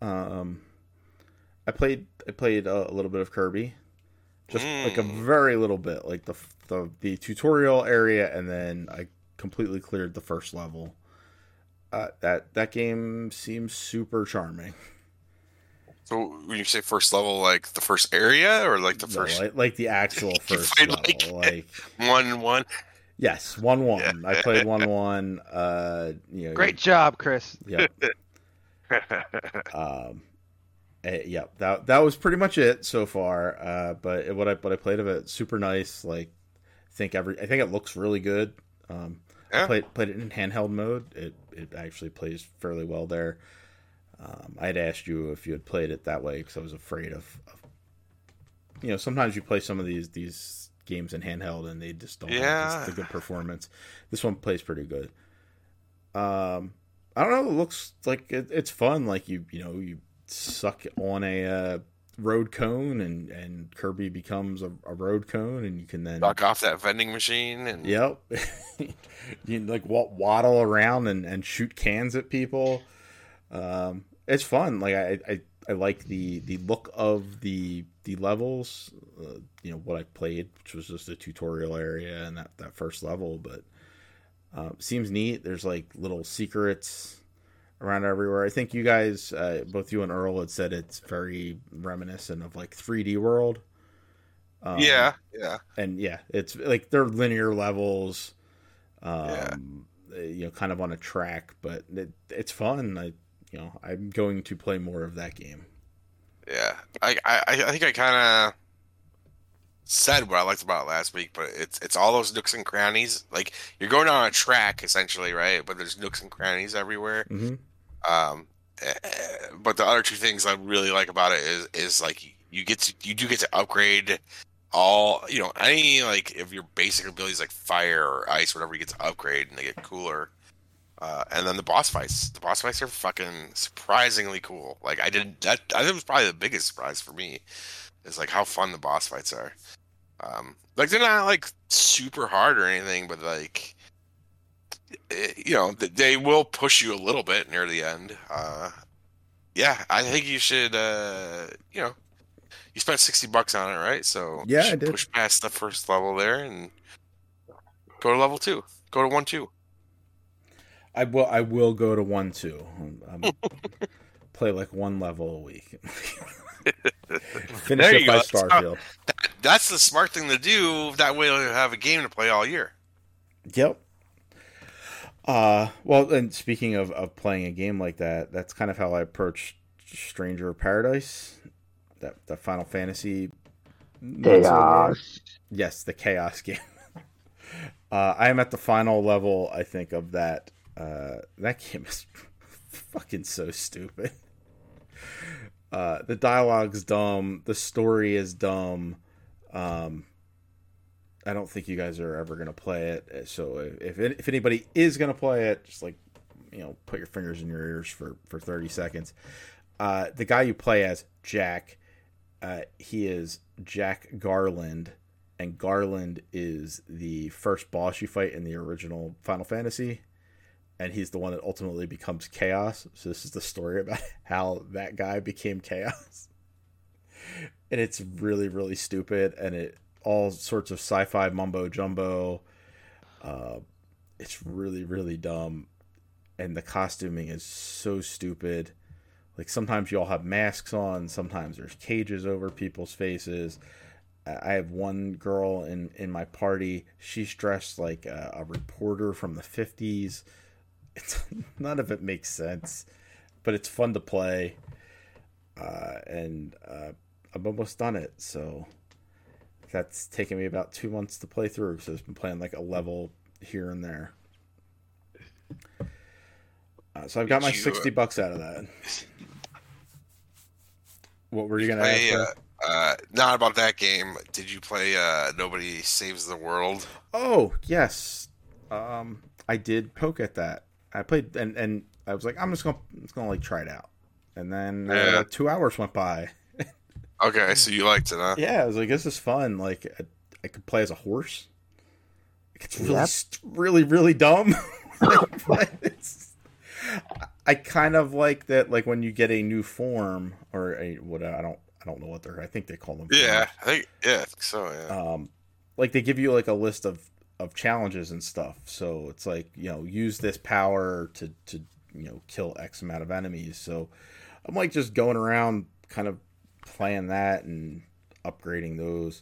I played a little bit of Kirby, just like a very little bit, like the tutorial area, and then I completely cleared the first level. That game seems super charming. So when you say first level, like the first area, or like the first, like the actual first level, like 1-1. Yes, 1-1. Yeah. I played 1-1. Great job, Chris. Yeah. Yeah, that was pretty much it so far. But what I played of it, super nice. Like, I think it looks really good. I played it in handheld mode. It actually plays fairly well there. I had asked you if you had played it that way because I was afraid of sometimes you play some of these games in handheld and they just don't have the good performance. This one plays pretty good. I don't know. It looks like it's fun. Like you suck on a road cone and Kirby becomes a road cone, and you can then knock off that vending machine and yep. You like waddle around and shoot cans at people. It's fun. Like I like the look of the levels. What I played, which was just a tutorial area and that first level, but seems neat. There's like little secrets around everywhere. I think you guys, both you and Earl, had said it's very reminiscent of like 3D World. Yeah. And yeah, it's like they're linear levels. kind of on a track, but it's fun. I'm going to play more of that game. Yeah, I think I kind of said what I liked about it last week, but it's all those nooks and crannies. Like you're going on a track essentially, right? But there's nooks and crannies everywhere. Mm-hmm. But the other two things I really like about it is like you do get to upgrade all any like if your basic abilities like fire or ice, whatever, you get to upgrade and they get cooler. And then the boss fights are fucking surprisingly cool. Like I think it was probably the biggest surprise for me is like how fun the boss fights are. Like they're not like super hard or anything, but like they will push you a little bit near the end. Yeah, I think you should you spent $60 on it, right? So yeah, you I did. Push past the first level there and go to level 2. Go to 1-2. I will go to 1-2. Play like one level a week. Finish There it you by go. Starfield. That's the smart thing to do. That way you'll have a game to play all year. Yep. Well, and speaking of playing a game like that, that's kind of how I approached Stranger of Paradise, that Final Fantasy Chaos. Yes, the Chaos game. I am at the final level, I think, of that. That game is fucking so stupid. The dialogue's dumb. The story is dumb. I don't think you guys are ever going to play it. So if anybody is going to play it, just like, put your fingers in your ears for 30 seconds. The guy you play as, Jack, he is Jack Garland, and Garland is the first boss you fight in the original Final Fantasy, and he's the one that ultimately becomes Chaos. So this is the story about how that guy became Chaos. And it's really, really stupid, and it all sorts of sci-fi mumbo jumbo. It's really, really dumb, and the costuming is so stupid. Like sometimes you all have masks on, sometimes there's cages over people's faces. I have one girl in my party. She's dressed like a reporter from the 50s. None of it makes sense, but it's fun to play. And I'm almost done it, so that's taken me about 2 months to play through. So I've been playing like a level here and there. So I've got my $60 out of that. What were you gonna ask? Not about that game. Did you play Nobody Saves the World? Oh yes, I did poke at that. I played and I was like, I'm just gonna like try it out, and then 2 hours went by. Okay, so you liked it, huh? Yeah, I was like, this is fun. Like I could play as a horse. It's really, really dumb. But I kind of like that. Like when you get a new form or I don't know what they're. I think they call them. Yeah, I think so. Yeah. Like they give you like a list of challenges and stuff. So it's like, use this power to kill X amount of enemies. So I'm like just going around kind of playing that and upgrading those.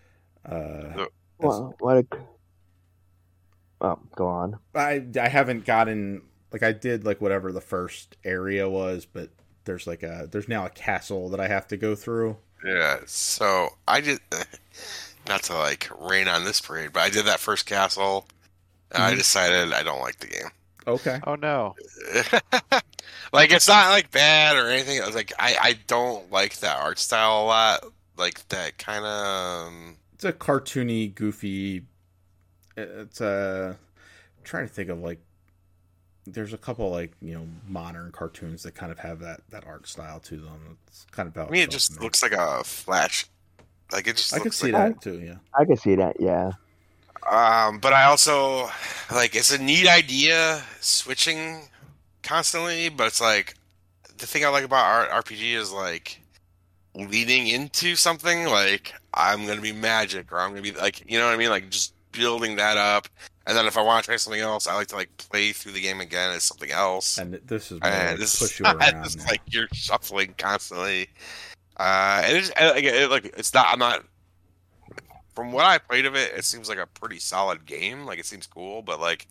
Go on. I haven't gotten, like, I did like whatever the first area was, but there's now a castle that I have to go through. Yeah, so I did, not to like rain on this parade, but I did that first castle, and I decided I don't like the game. Okay. Oh no. Like it's not like bad or anything. I was like, I don't like that art style a lot. Like that kind of. It's a cartoony, goofy. It's I'm trying to think of like. There's a couple like modern cartoons that kind of have that art style to them. It's kind of how. I mean, it just looks like a Flash. Like it just. I can see like that too. Yeah. I can see that. Yeah. But I also like it's a neat idea switching constantly, but it's like the thing I like about RPG is like leading into something like I'm gonna be magic or I'm gonna be like, you know what I mean, like just building that up, and then if I want to try something else, I like to like play through the game again as something else. And this is push you around. It's like you're shuffling constantly, and it's not. I'm not. From what I played of it, it seems like a pretty solid game. Like it seems cool, but like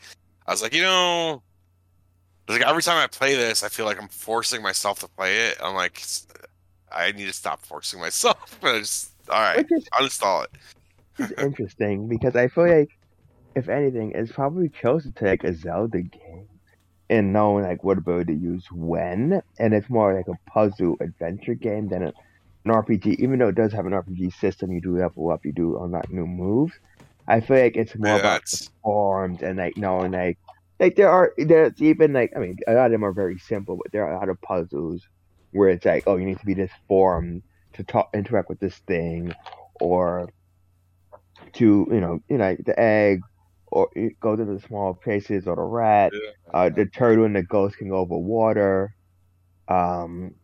I was like, like every time I play this, I feel like I'm forcing myself to play it. I'm like, I need to stop forcing myself. But all right, Which is uninstall it. It's interesting because I feel like if anything, it's probably closer to like a Zelda game and knowing like what ability to use when, and it's more like a puzzle adventure game than an RPG. Even though it does have an RPG system, you do level up, you do unlock new moves. I feel like it's more Yeah, about the it's forms and like knowing like there's even like I mean a lot of them are very simple, but there are a lot of puzzles where it's like oh you need to be this form to interact with this thing, or to like the egg, or it goes into the small places, or the rat, the turtle and the ghost can go over water. Um,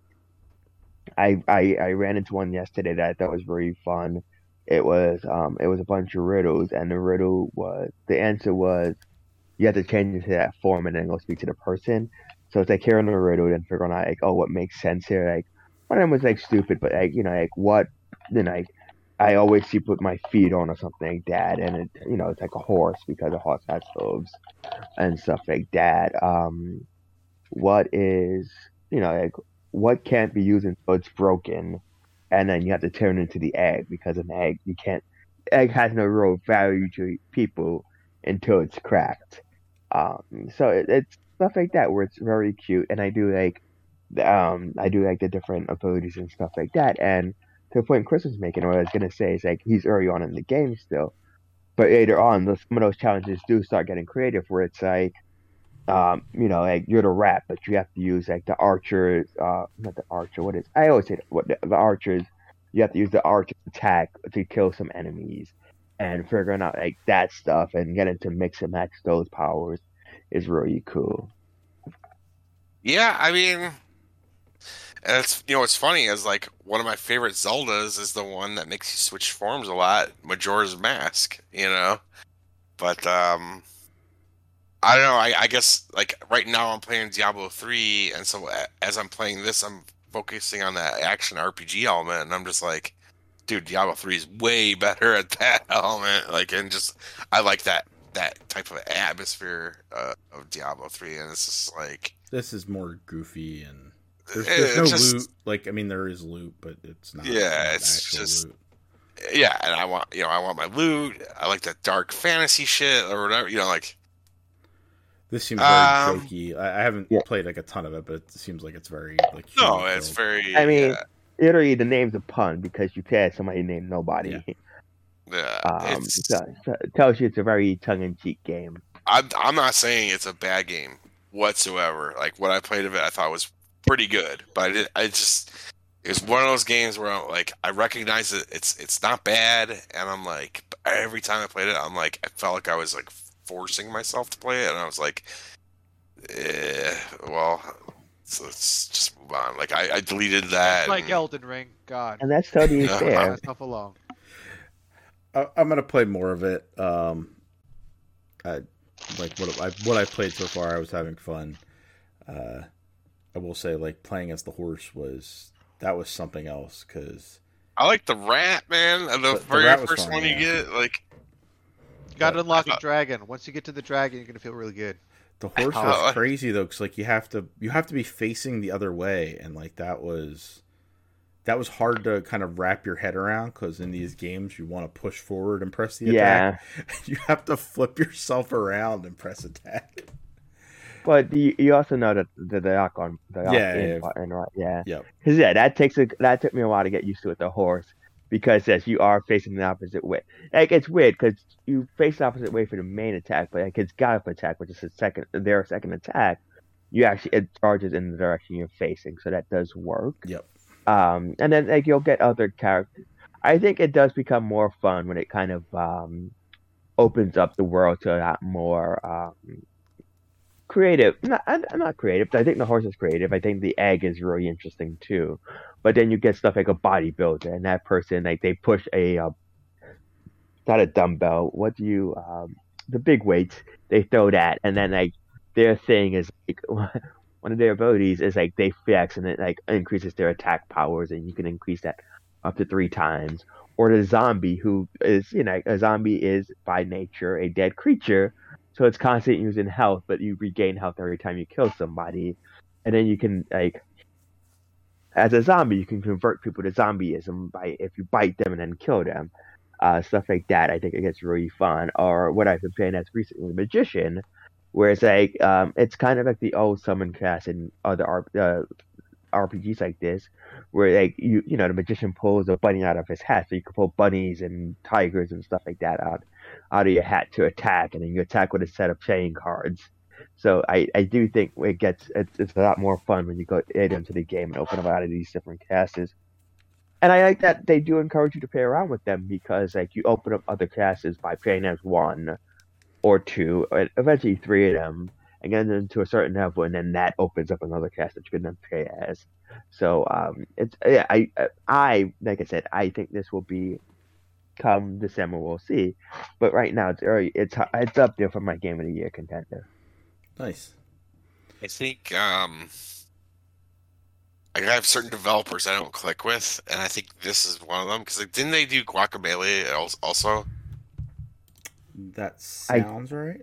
I ran into one yesterday that I thought was very fun. It was a bunch of riddles, and the answer was you have to change it to that form and then go speak to the person. So it's like hearing the riddle and figuring out like oh what makes sense here. Like one of them was like stupid, but like like what like I always see put my feet on or something like that, and it's like a horse because a horse has hooves and stuff like that. What is like what can't be used until it's broken, and then you have to turn into the egg because an egg you can't egg has no real value to people until it's cracked. So it's stuff like that where it's very cute, and I do like the different abilities and stuff like that, and to the point Chris was making, what I was gonna say is like he's early on in the game still, but later on, some of those challenges do start getting creative, where it's like, like you're the rat, but you have to use like the archers, not the archer. What is? I always say what the archers. You have to use the archer attack to kill some enemies, and figuring out like that stuff and getting to mix and match those powers is really cool. yeah. I mean, and it's what's funny is like one of my favorite Zeldas is the one that makes you switch forms a lot, Majora's Mask. But I don't know. I guess like right now I'm playing Diablo 3, and so as I'm playing this, I'm focusing on that action RPG element, and I'm just like, dude, Diablo 3 is way better at that element. Like, and just I like that type of atmosphere of Diablo 3, and it's just like This is more goofy and there's it's no just loot. Like I mean, there is loot, but it's not. yeah, not it's actual just loot. yeah, and I want my loot. I like that dark fantasy shit or whatever. Like This seems very jokey. I haven't Yeah, played like a ton of it, but it seems like it's very like no, humor it's filled. very I mean, literally the name's a pun because you had somebody named Nobody. Yeah. it's So it tells you it's a very tongue-in-cheek game. I'm not saying it's a bad game whatsoever. Like what I played of it, I thought was pretty good, but it was one of those games where I recognize that it's not bad, and I'm like every time I played it, I'm like I felt like I was like forcing myself to play it, and I was like, well, so let's just move on. Like I deleted that. Like and- Elden Ring, God, And that's totally Yeah. leave fair. myself alone. I'm gonna play more of it. I like what I played so far. I was having fun. I will say, like playing as the horse was something else because I like the rat, man. The The very rat was first fun, one you yeah. get, like You got to unlock I a dragon. Once you get to the dragon, you're gonna feel really good. the horse Oh, was crazy though. Because like you have to be facing the other way, and like that was hard to kind of wrap your head around because in these games you want to push forward and press the Yeah, attack. You have to flip yourself around and press attack. but you also know that the lock on the lock Yeah, in yeah. button, right? Yeah, Yep. because that took me a while to get used to with the horse because as you are facing the opposite way, like it's weird because you face the opposite way for the main attack, but like its gallop attack, which is their second attack, it charges in the direction you're facing, so that does work. Yep. And then like you'll get other characters. I think it does become more fun when it kind of opens up the world to a lot more creative. Not creative, but I think the horse is creative. I think the egg is really interesting too. But then you get stuff like a bodybuilder, and that person like they push not a dumbbell. What do you the big weights? They throw that, and then like their thing is like one of their abilities is like they flex, and it like increases their attack powers, and you can increase that up to 3 times. Or the zombie, who is a zombie is by nature a dead creature, So it's constant using health, but you regain health every time you kill somebody, and then you can like as a zombie, you can convert people to zombieism by if you bite them and then kill them. Stuff like that. I think it gets really fun. Or what I've been playing as recently, Magician, where it's like it's kind of like the old summon cast in other RPGs like this, where like you know the magician pulls a bunny out of his hat, so you can pull bunnies and tigers and stuff like that out of your hat to attack, and then you attack with a set of playing cards. So I do think it's a lot more fun when you go into the game and open up a lot of these different casts. And I like that they do encourage you to play around with them because like you open up other casts by playing as one or two, or eventually three of them, and get into a certain level, and then that opens up another cast that you can then play as. So it's yeah, I like I said, I think this will be come December we'll see, but right now it's early. It's up there for my game of the year contender. Nice. I think I have certain developers I don't click with, and I think this is one of them. Because like, didn't they do Guacamelee also? That sounds right.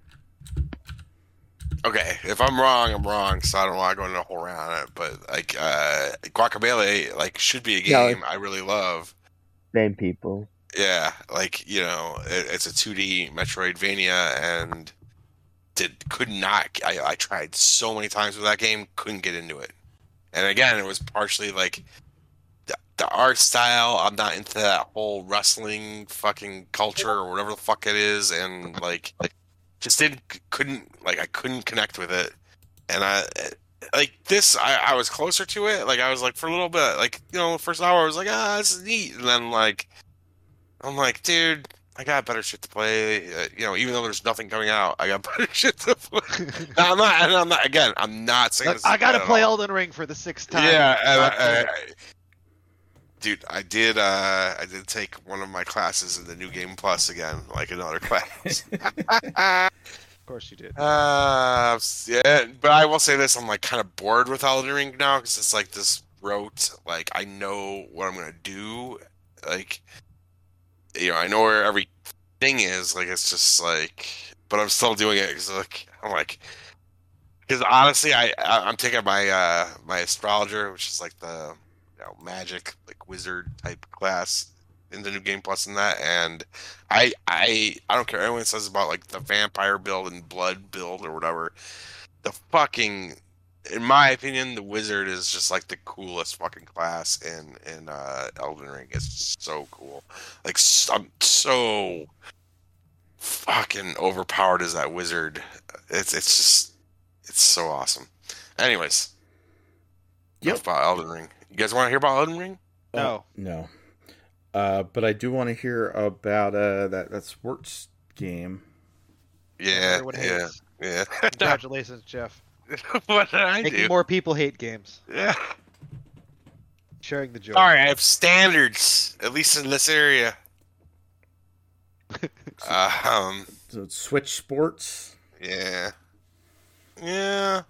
Okay, if I'm wrong, I'm wrong. So I don't want to go into a whole round on it. But like Guacamelee, like should be a game I really love. Same people. Yeah, like it's a 2D Metroidvania, and could not. I tried so many times with that game, couldn't get into it. And again, it was partially like the art style. I'm not into that whole wrestling fucking culture or whatever the fuck it is, and like just couldn't connect with it. And I was closer to it. Like I was like for a little bit, like the first hour I was like, this is neat, and then like I'm like, dude, I got better shit to play. Even though there's nothing coming out, I got better shit to play. I'm not. Again, I'm not saying this. I got to play Elden Ring for the 6th time. Yeah, dude, I did take one of my classes in the New Game Plus again, like another class. Of course you did. Yeah, but I will say this: I'm like kind of bored with Elden Ring now because it's like this rote. Like I know what I'm gonna do. Like. I know where everything is. Like it's just like, but I'm still doing it because because honestly, I'm taking my my astrologer, which is like the magic like wizard type class in the New Game Plus and that, and I don't care what anyone says about like the vampire build and blood build or whatever. The fucking, in my opinion, the wizard is just like the coolest fucking class in Elden Ring. It's so cool. Like I'm so fucking overpowered as that wizard. It's so awesome. Anyways, enough about Elden Ring. You guys want to hear about Elden Ring? No. No. But I do want to hear about that sports game. Yeah. Yeah. Congratulations, Jeff. What did I Making do? more people hate games. Yeah. Sharing the joy. Sorry, I have standards, at least in this area. So it's Switch Sports. Yeah. Yeah.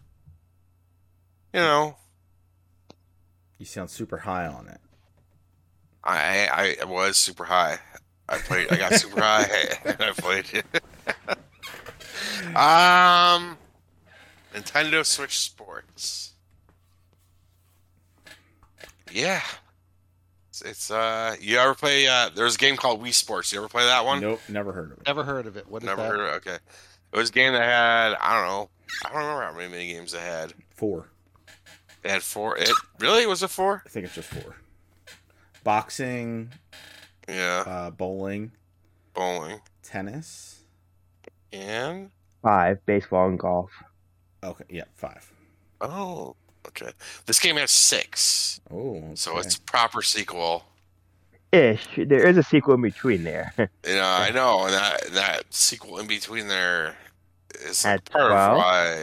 You sound super high on it. I was super high. I got super high and I played it. Nintendo Switch Sports. Yeah. It's you ever play there's a game called Wii Sports. You ever play that one? Nope, never heard of it. Never heard of it. What is Never that? heard of it. Okay. It was a game that had, I don't remember how many games it had. 4. It had 4. It really was it 4? I think it's just 4. Boxing. Yeah. Bowling. Tennis. And 5, baseball and golf. Okay, yeah, 5. oh, okay. This game has 6. Oh, okay. So it's a proper sequel. Ish. There is a sequel in between there. I know, and that sequel in between there is like At part 12?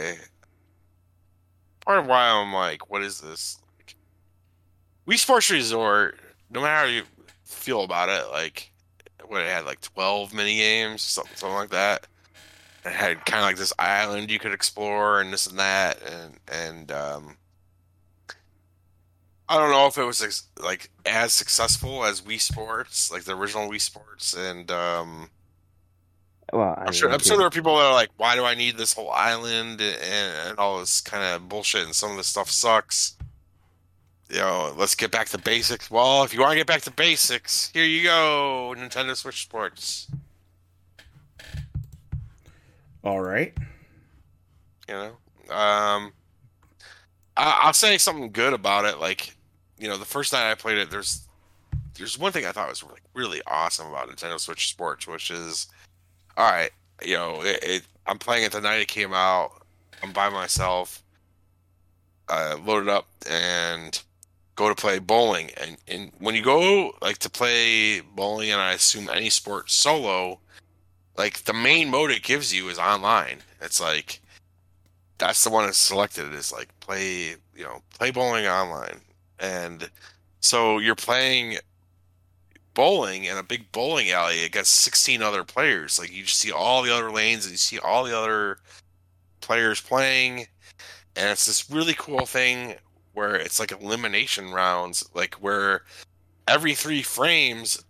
of why I'm like, what is this? Like, Wii Sports Resort, no matter how you feel about it, like what it had like 12 mini games, something like that. It had kind of like this island you could explore and this and that, and I don't know if it was like as successful as Wii Sports, like the original Wii Sports, and Well, I I'm sure. mean, I'm sure there are people that are like, "Why do I need this whole island and all this kind of bullshit?" And some of this stuff sucks. Let's get back to basics. Well, if you want to get back to basics, here you go, Nintendo Switch Sports. All right. You know, I'll say something good about it. Like, the first night I played it, there's one thing I thought was like really awesome about Nintendo Switch Sports, which is, all right, I'm playing it the night it came out. I'm by myself. Load it up and go to play bowling. And when you go like to play bowling, and I assume any sport solo, like the main mode it gives you is online. It's like that's the one that's selected is like play bowling online. And so you're playing bowling in a big bowling alley against 16 other players. Like you just see all the other lanes and you see all the other players playing. And it's this really cool thing where it's like elimination rounds, like where every 3 frames,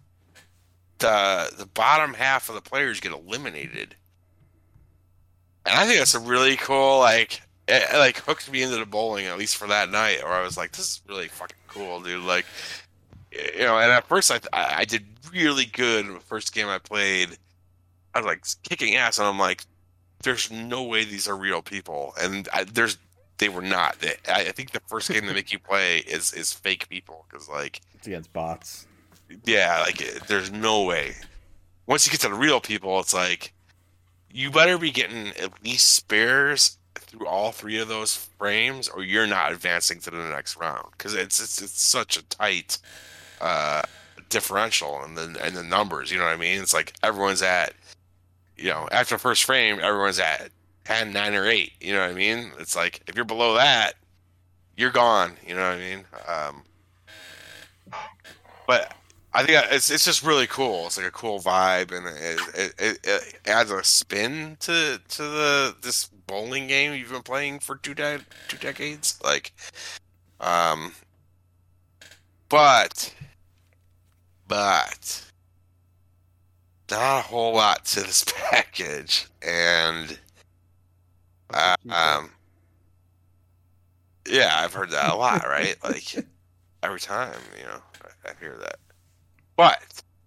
the bottom half of the players get eliminated. And I think that's a really cool, it like hooked me into the bowling, at least for that night, where I was like, this is really fucking cool, dude. Like, and at first I did really good in the first game I played. I was like kicking ass, and I'm like, there's no way these are real people. And they were not. I think the first game they make you play is fake people, because like It's against bots. yeah, like there's no way. Once you get to the real people, it's like you better be getting at least spares through all 3 of those frames, or you're not advancing to the next round, because it's such a tight differential in the numbers. You know what I mean? It's like everyone's at, after the first frame, everyone's at 10, 9, or 8. You know what I mean? It's like if you're below that, you're gone. You know what I mean? But I think it's just really cool. It's like a cool vibe, and it adds a spin to this bowling game you've been playing for 2 decades. Like, but not a whole lot to this package, and yeah, I've heard that a lot, right? Like every time, I hear that. But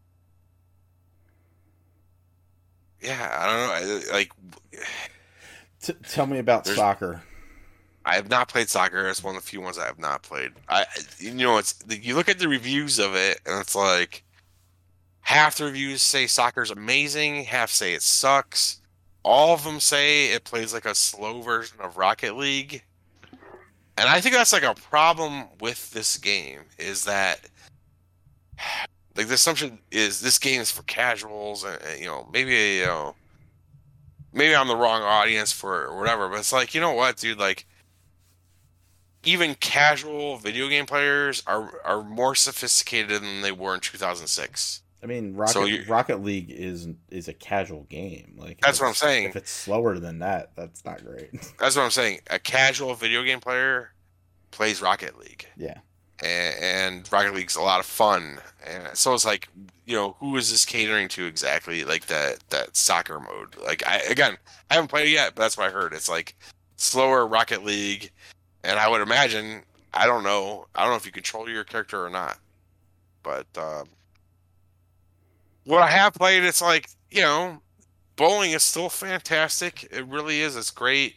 yeah, I don't know. Like, Tell me about soccer. I have not played soccer. It's one of the few ones I have not played. You look at the reviews of it, and it's like half the reviews say soccer's amazing, half say it sucks. All of them say it plays like a slow version of Rocket League. And I think that's like a problem with this game, is that like the assumption is this game is for casuals, and maybe maybe I'm the wrong audience for it or whatever, but it's like, you know what, dude, like even casual video game players are more sophisticated than they were in 2006. I mean, Rocket League is a casual game. Like that's what I'm saying. If it's slower than that, that's not great. That's what I'm saying. A casual video game player plays Rocket League. Yeah. And Rocket League's a lot of fun. And so it's like, who is this catering to exactly? Like that soccer mode. Like I haven't played it yet, but that's what I heard. It's like slower Rocket League, and I would imagine, I don't know if you control your character or not, but what I have played, it's like, bowling is still fantastic. It really is. It's great.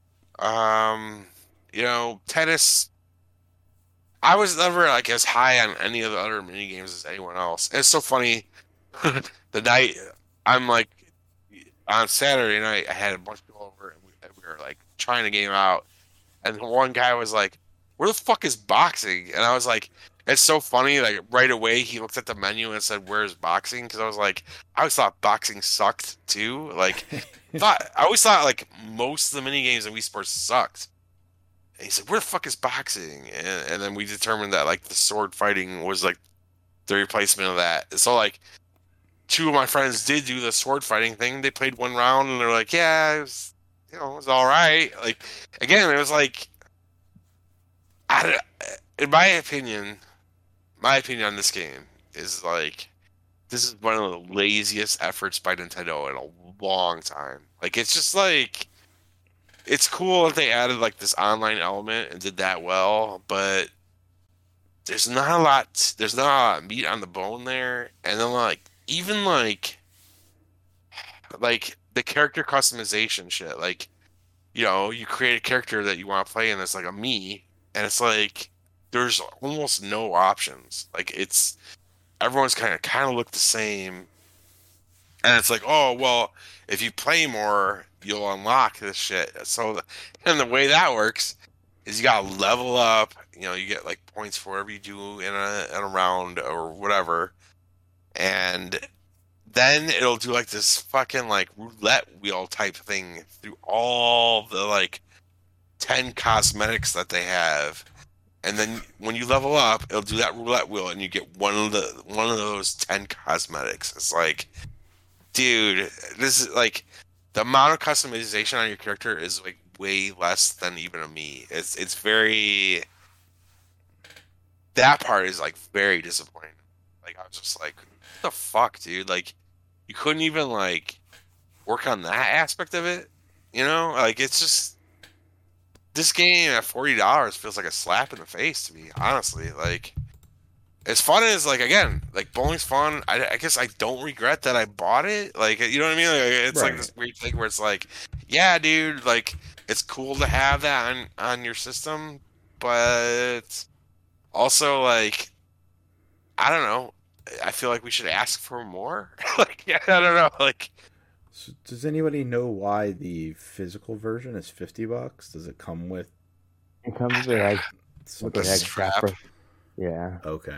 Tennis, I was never like as high on any of the other mini games as anyone else. And it's so funny. The night I'm like, on Saturday night, I had a bunch of people over, and we were like trying the game out. And one guy was like, "Where the fuck is boxing?" And I was like, it's so funny. Like right away, he looked at the menu and said, "Where's boxing?" Because I was like, I always thought boxing sucked too. Like, I always thought like most of the mini games in Wii Sports sucked. And he said, "Where the fuck is boxing?" And then we determined that like the sword fighting was like the replacement of that. So like 2 of my friends did do the sword fighting thing. They played 1 round and they're like, "Yeah, it was, it was all right." Like again, it was like, in my opinion on this game is like, this is one of the laziest efforts by Nintendo in a long time. Like, it's just like, it's cool that they added like this online element and did that well, but there's not a lot. There's not a lot of meat on the bone there, and then like even like the character customization shit. Like, you know, you create a character that you want to play, and it's like a me, and it's like there's almost no options. Like, it's everyone's kind of look the same, and it's like, oh well, if you play more, you'll unlock this shit. So, and the way that works is you gotta level up. You know, you get like points for whatever you do in a round or whatever, and then it'll do like this fucking like roulette wheel type thing through all the like 10 cosmetics that they have. And then when you level up, it'll do that roulette wheel and you get one of those 10 cosmetics. It's like, dude, this is like the amount of customization on your character is like way less than even a me. It's very, that part is like very disappointing. Like, I was just like, what the fuck, dude? Like, you couldn't even like work on that aspect of it, you know? Like, it's just, this game at $40 feels like a slap in the face to me, honestly. Like, as fun as, like, again, like, bowling's fun. I guess I don't regret that I bought it. Like, you know what I mean? Like, it's like this weird thing where it's like, yeah, dude, like, it's cool to have that on your system, but also, like, I don't know. I feel like we should ask for more. Like, yeah, I don't know. Like, So does anybody know why the physical version is $50? Does it come with It comes with like some? a strap. Yeah. Okay.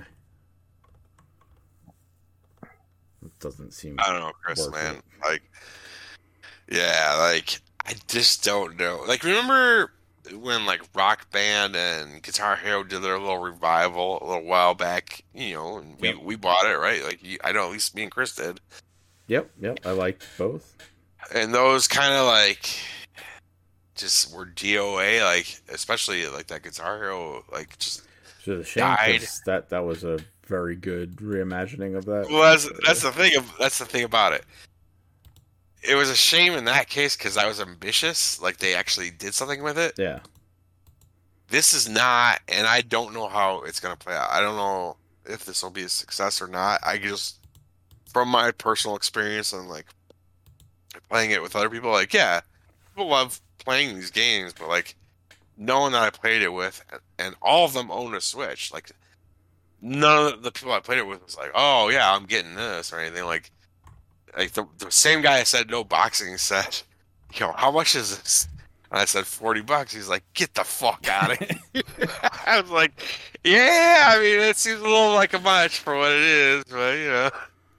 It doesn't seem. I don't know, Chris, worth man. it. Like, yeah, like, I just don't know. Like, remember when, like, Rock Band and Guitar Hero did their little revival a little while back, you know, and Yep. we bought it, right? Like, I know at least me and Chris did. Yep. I liked both. And those kind of, like, just were DOA, like, especially, like, that Guitar Hero, like, just So the shame died. 'cause that was a very good reimagining of that. Well, that's the thing. That's the thing about it. It was a shame in that case because I was ambitious. Like, they actually did something with it. Yeah. This is not, and I don't know how it's gonna play out. I don't know if this will be a success or not. I just, from my personal experience and like playing it with other people, like, yeah, people love playing these games, but like knowing that I played it with, and all of them own a Switch, like none of the people I played it with was like, oh yeah, I'm getting this or anything. Like the same guy I said no boxing said, yo, how much is this? And I said $40. He's like, get the fuck out of here. I was like, yeah, I mean, it seems a little like a much for what it is, but you know,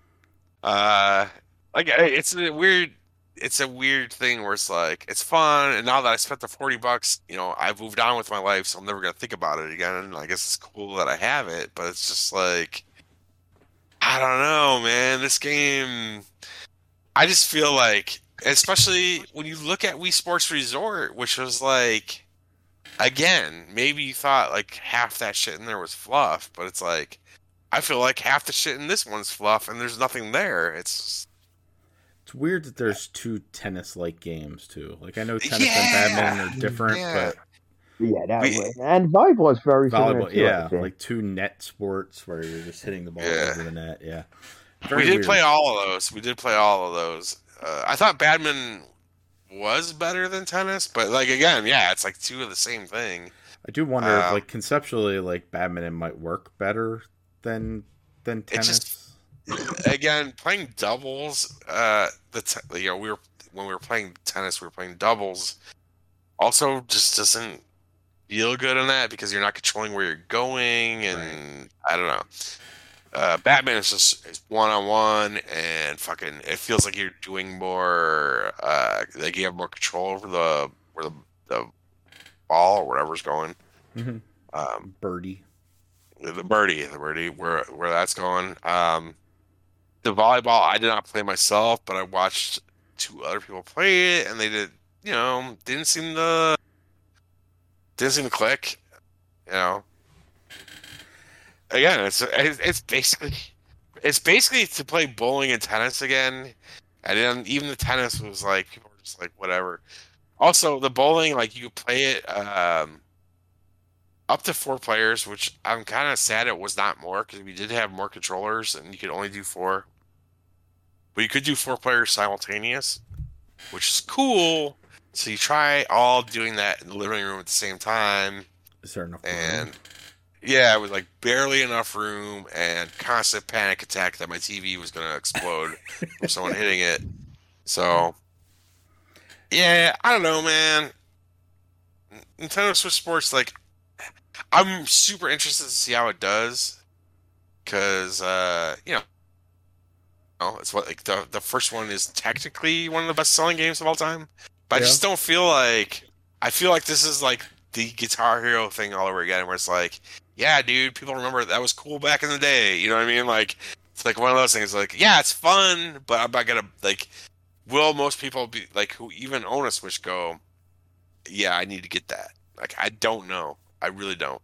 like it's a weird thing where it's like it's fun, and now that I spent the $40, you know, I've moved on with my life, so I'm never gonna think about it again. And I guess it's cool that I have it, but it's just like, I don't know, man. This game, I just feel like, especially when you look at Wii Sports Resort, which was like, again, maybe you thought like half that shit in there was fluff, but it's like, I feel like half the shit in this one's fluff, and there's nothing there. It's weird that there's two tennis-like games too. Like, I know tennis Yeah. and badminton are different, Yeah. Yeah, that We- was, and volleyball is very similar but volleyball, too, I yeah, think. like two net sports where you're just hitting the ball Yeah. over the net. Yeah, we Very did weird. play all of those. We did play all of those. I thought badminton was better than tennis, but like again, yeah, it's like two of the same thing. I do wonder if, Um, like, conceptually, like, badminton might work better than tennis. just- Again, playing doubles. You know, when we were playing tennis, we were playing doubles. Also, just doesn't feel good in that because you're not controlling where you're going, and I don't know. Batman is just one-on-one, and fucking, it feels like you're doing more. Like you have more control over where the ball or whatever's going. Mhm. Birdie. The birdie, where that's going. The volleyball, I did not play myself, but I watched two other people play it, and they did, you know, didn't seem to click. You know, again, it's basically It's basically to play bowling and tennis again, and then even the tennis was like people were just like whatever. Also, the bowling, like you could play it up to 4 players, which I'm kind of sad it was not more because we did have more controllers and you could only do 4. But you could do 4 players simultaneous, which is cool. So you try all doing that in the living room at the same time. Is there enough And room? yeah, it was like barely enough room and constant panic attack that my TV was going to explode from someone hitting it. So, yeah, I don't know, man. Nintendo Switch Sports, like, I'm super interested to see how it does. Because, it's what, like, the first one is technically one of the best selling games of all time. But I Yeah. just don't feel like, I feel like this is like the Guitar Hero thing all over again, where it's like, yeah, dude, people remember that was cool back in the day. You know what I mean? Like, it's like one of those things. Like, yeah, it's fun, but I'm not gonna like. Will most people be like who even own a Switch go? Yeah, I need to get that. Like, I don't know. I really don't.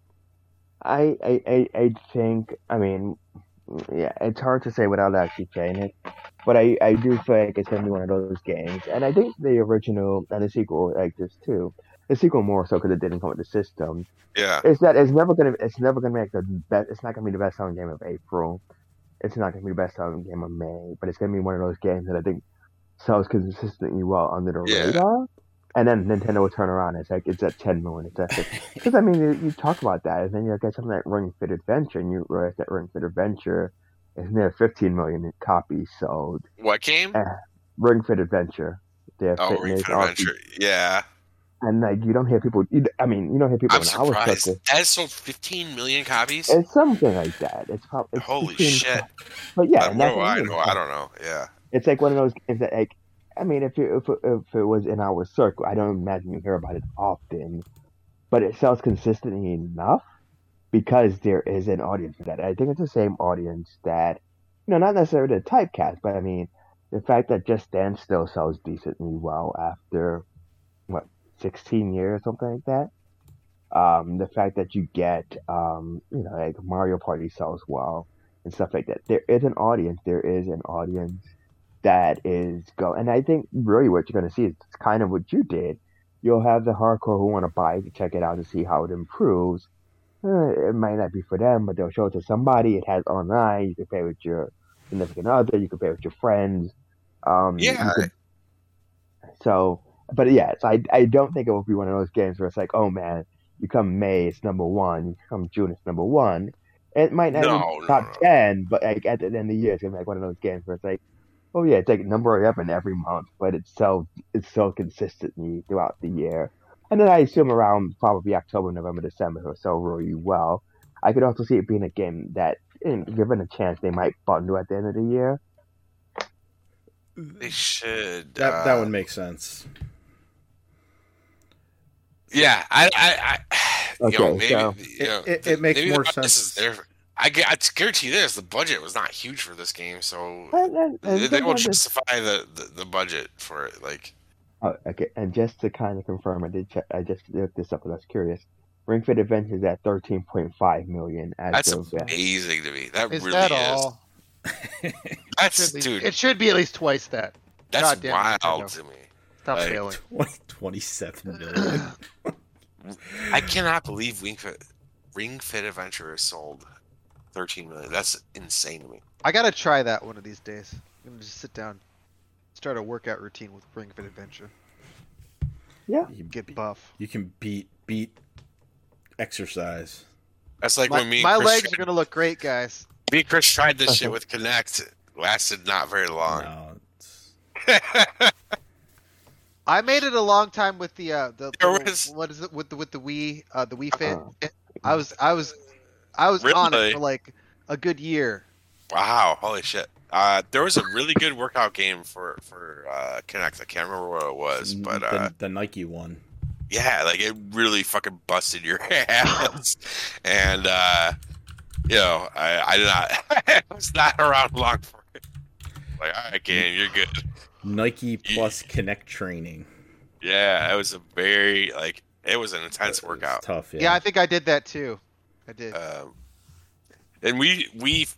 I think, I mean, yeah, it's hard to say without actually playing it, but I do feel like it's gonna be one of those games, and I think the original and the sequel like this too. The sequel more so because it didn't come with the system. Yeah, Is that it's never gonna make the best. It's not gonna be the best selling game of April. It's not gonna be the best selling game of May, but it's gonna be one of those games that I think sells consistently well under the yeah, radar. And then Nintendo will turn around and it's like it's at 10 million. It's at 50. Because I mean, you talk about that, and then you get something like Ring Fit Adventure, and you realize that Ring Fit Adventure is near 15 million copies sold. what game? Eh, Ring Fit Adventure, their Oh, Ring fitness, Fit Adventure. Yeah, and like you don't hear people. You don't hear people I'm in our surprised. circle. That sold 15 million copies. It's something like that. It's probably it's Holy between, shit! but yeah, What and that's do what I I know? mean. I don't know. Yeah, It's like one of those games that, like, I mean, if it was in our circle, I don't imagine you hear about it often, but it sells consistently enough because there is an audience for that. I think it's the same audience that, not necessarily the typecast, but I mean, the fact that Just Dance still sells decently well after, what, 16 years, something like that. The fact that you get, like Mario Party sells well and stuff like that. There is an audience. There is an audience that is go. And I think really what you're going to see is kind of what you did. You'll have the hardcore who want to buy it to check it out to see how it improves. It might not be for them, but they'll show it to somebody. It has online. You can play with your significant other. You can play with your friends. yeah. You could, so, but yeah, so I don't think it will be one of those games where it's like, oh man, you come May, it's number one. You come June, it's number one. It might not even No, be no, top no. 10, but like at the end of the year, it's gonna be like one of those games where it's like, oh yeah, it's like number 11 every month, but it's so consistently throughout the year. And then I assume around probably October, November, December, it'll sell really well. I could also see it being a game that, given a chance, they might bundle at the end of the year. They should. That would make sense. Yeah, I Okay, maybe so It makes maybe more the budget sense. is there. I guarantee you this: the budget was not huge for this game, so and they will sometimes it's- justify the budget for it. Like, oh, okay, and just to kind of confirm, I just looked this up because I was curious. Ring Fit Adventure is at 13.5 million as that's of amazing to me. That Is really that is. all? That's Should be- dude. It should be at least twice that. That's goddamn wild Nintendo. to me. Stop Like, failing. 27 million. I cannot believe Ring Fit Adventure has sold 13 million. That's insane to me. I gotta try that one of these days. I'm gonna just sit down, start a workout routine with Ring Fit Adventure. Yeah. Get buff. You can beat exercise. That's like My, when me my and Chris legs are gonna look great, guys. me and Chris tried this shit with Connect. It lasted not very long. No, it's- I made it a long time with the There was- what is it with the Wii the Wii Fit. Uh-huh. I was on it Really? for like a good year. Wow, holy shit. There was a really good workout game for Connect. I can't remember what it was, but the Nike one. yeah, like it really fucking busted your ass. And I did not I was not around long for it. Like, all right, game, you're good. Nike plus Connect training. Yeah, it was a very it was an intense It's workout. tough. Yeah, I think I did that too. I did. And we Fit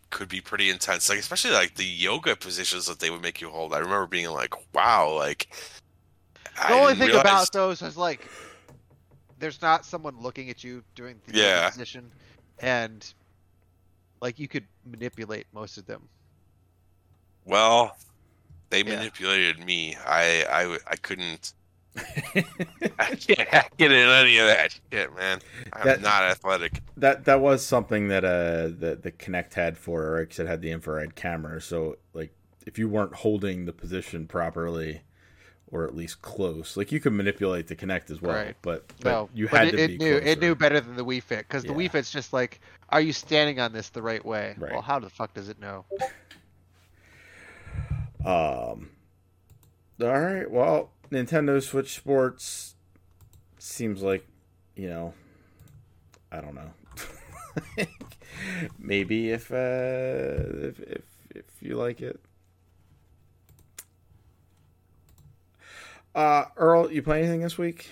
could be pretty intense. Like especially like the yoga positions that they would make you hold. I remember being like, wow, like The I only didn't thing realize. about those is like, there's not someone looking at you doing the yoga Yeah. position, and like you could manipulate most of them. Well, they Yeah. manipulated me. I couldn't. I can't get in any of that shit, man. I'm not athletic. That was something that the Kinect had for, or it had the infrared camera. So like if you weren't holding the position properly, or at least close, like you could manipulate the Kinect as well. Right. But No, you but had to be closer. it knew better than the Wii Fit, because the Wii Fit's just like, are you standing on this the right way? Right. Well, how the fuck does it know? All right. Well, Nintendo Switch Sports seems like, you know, I don't know. Maybe if you like it. Earl, you play anything this week?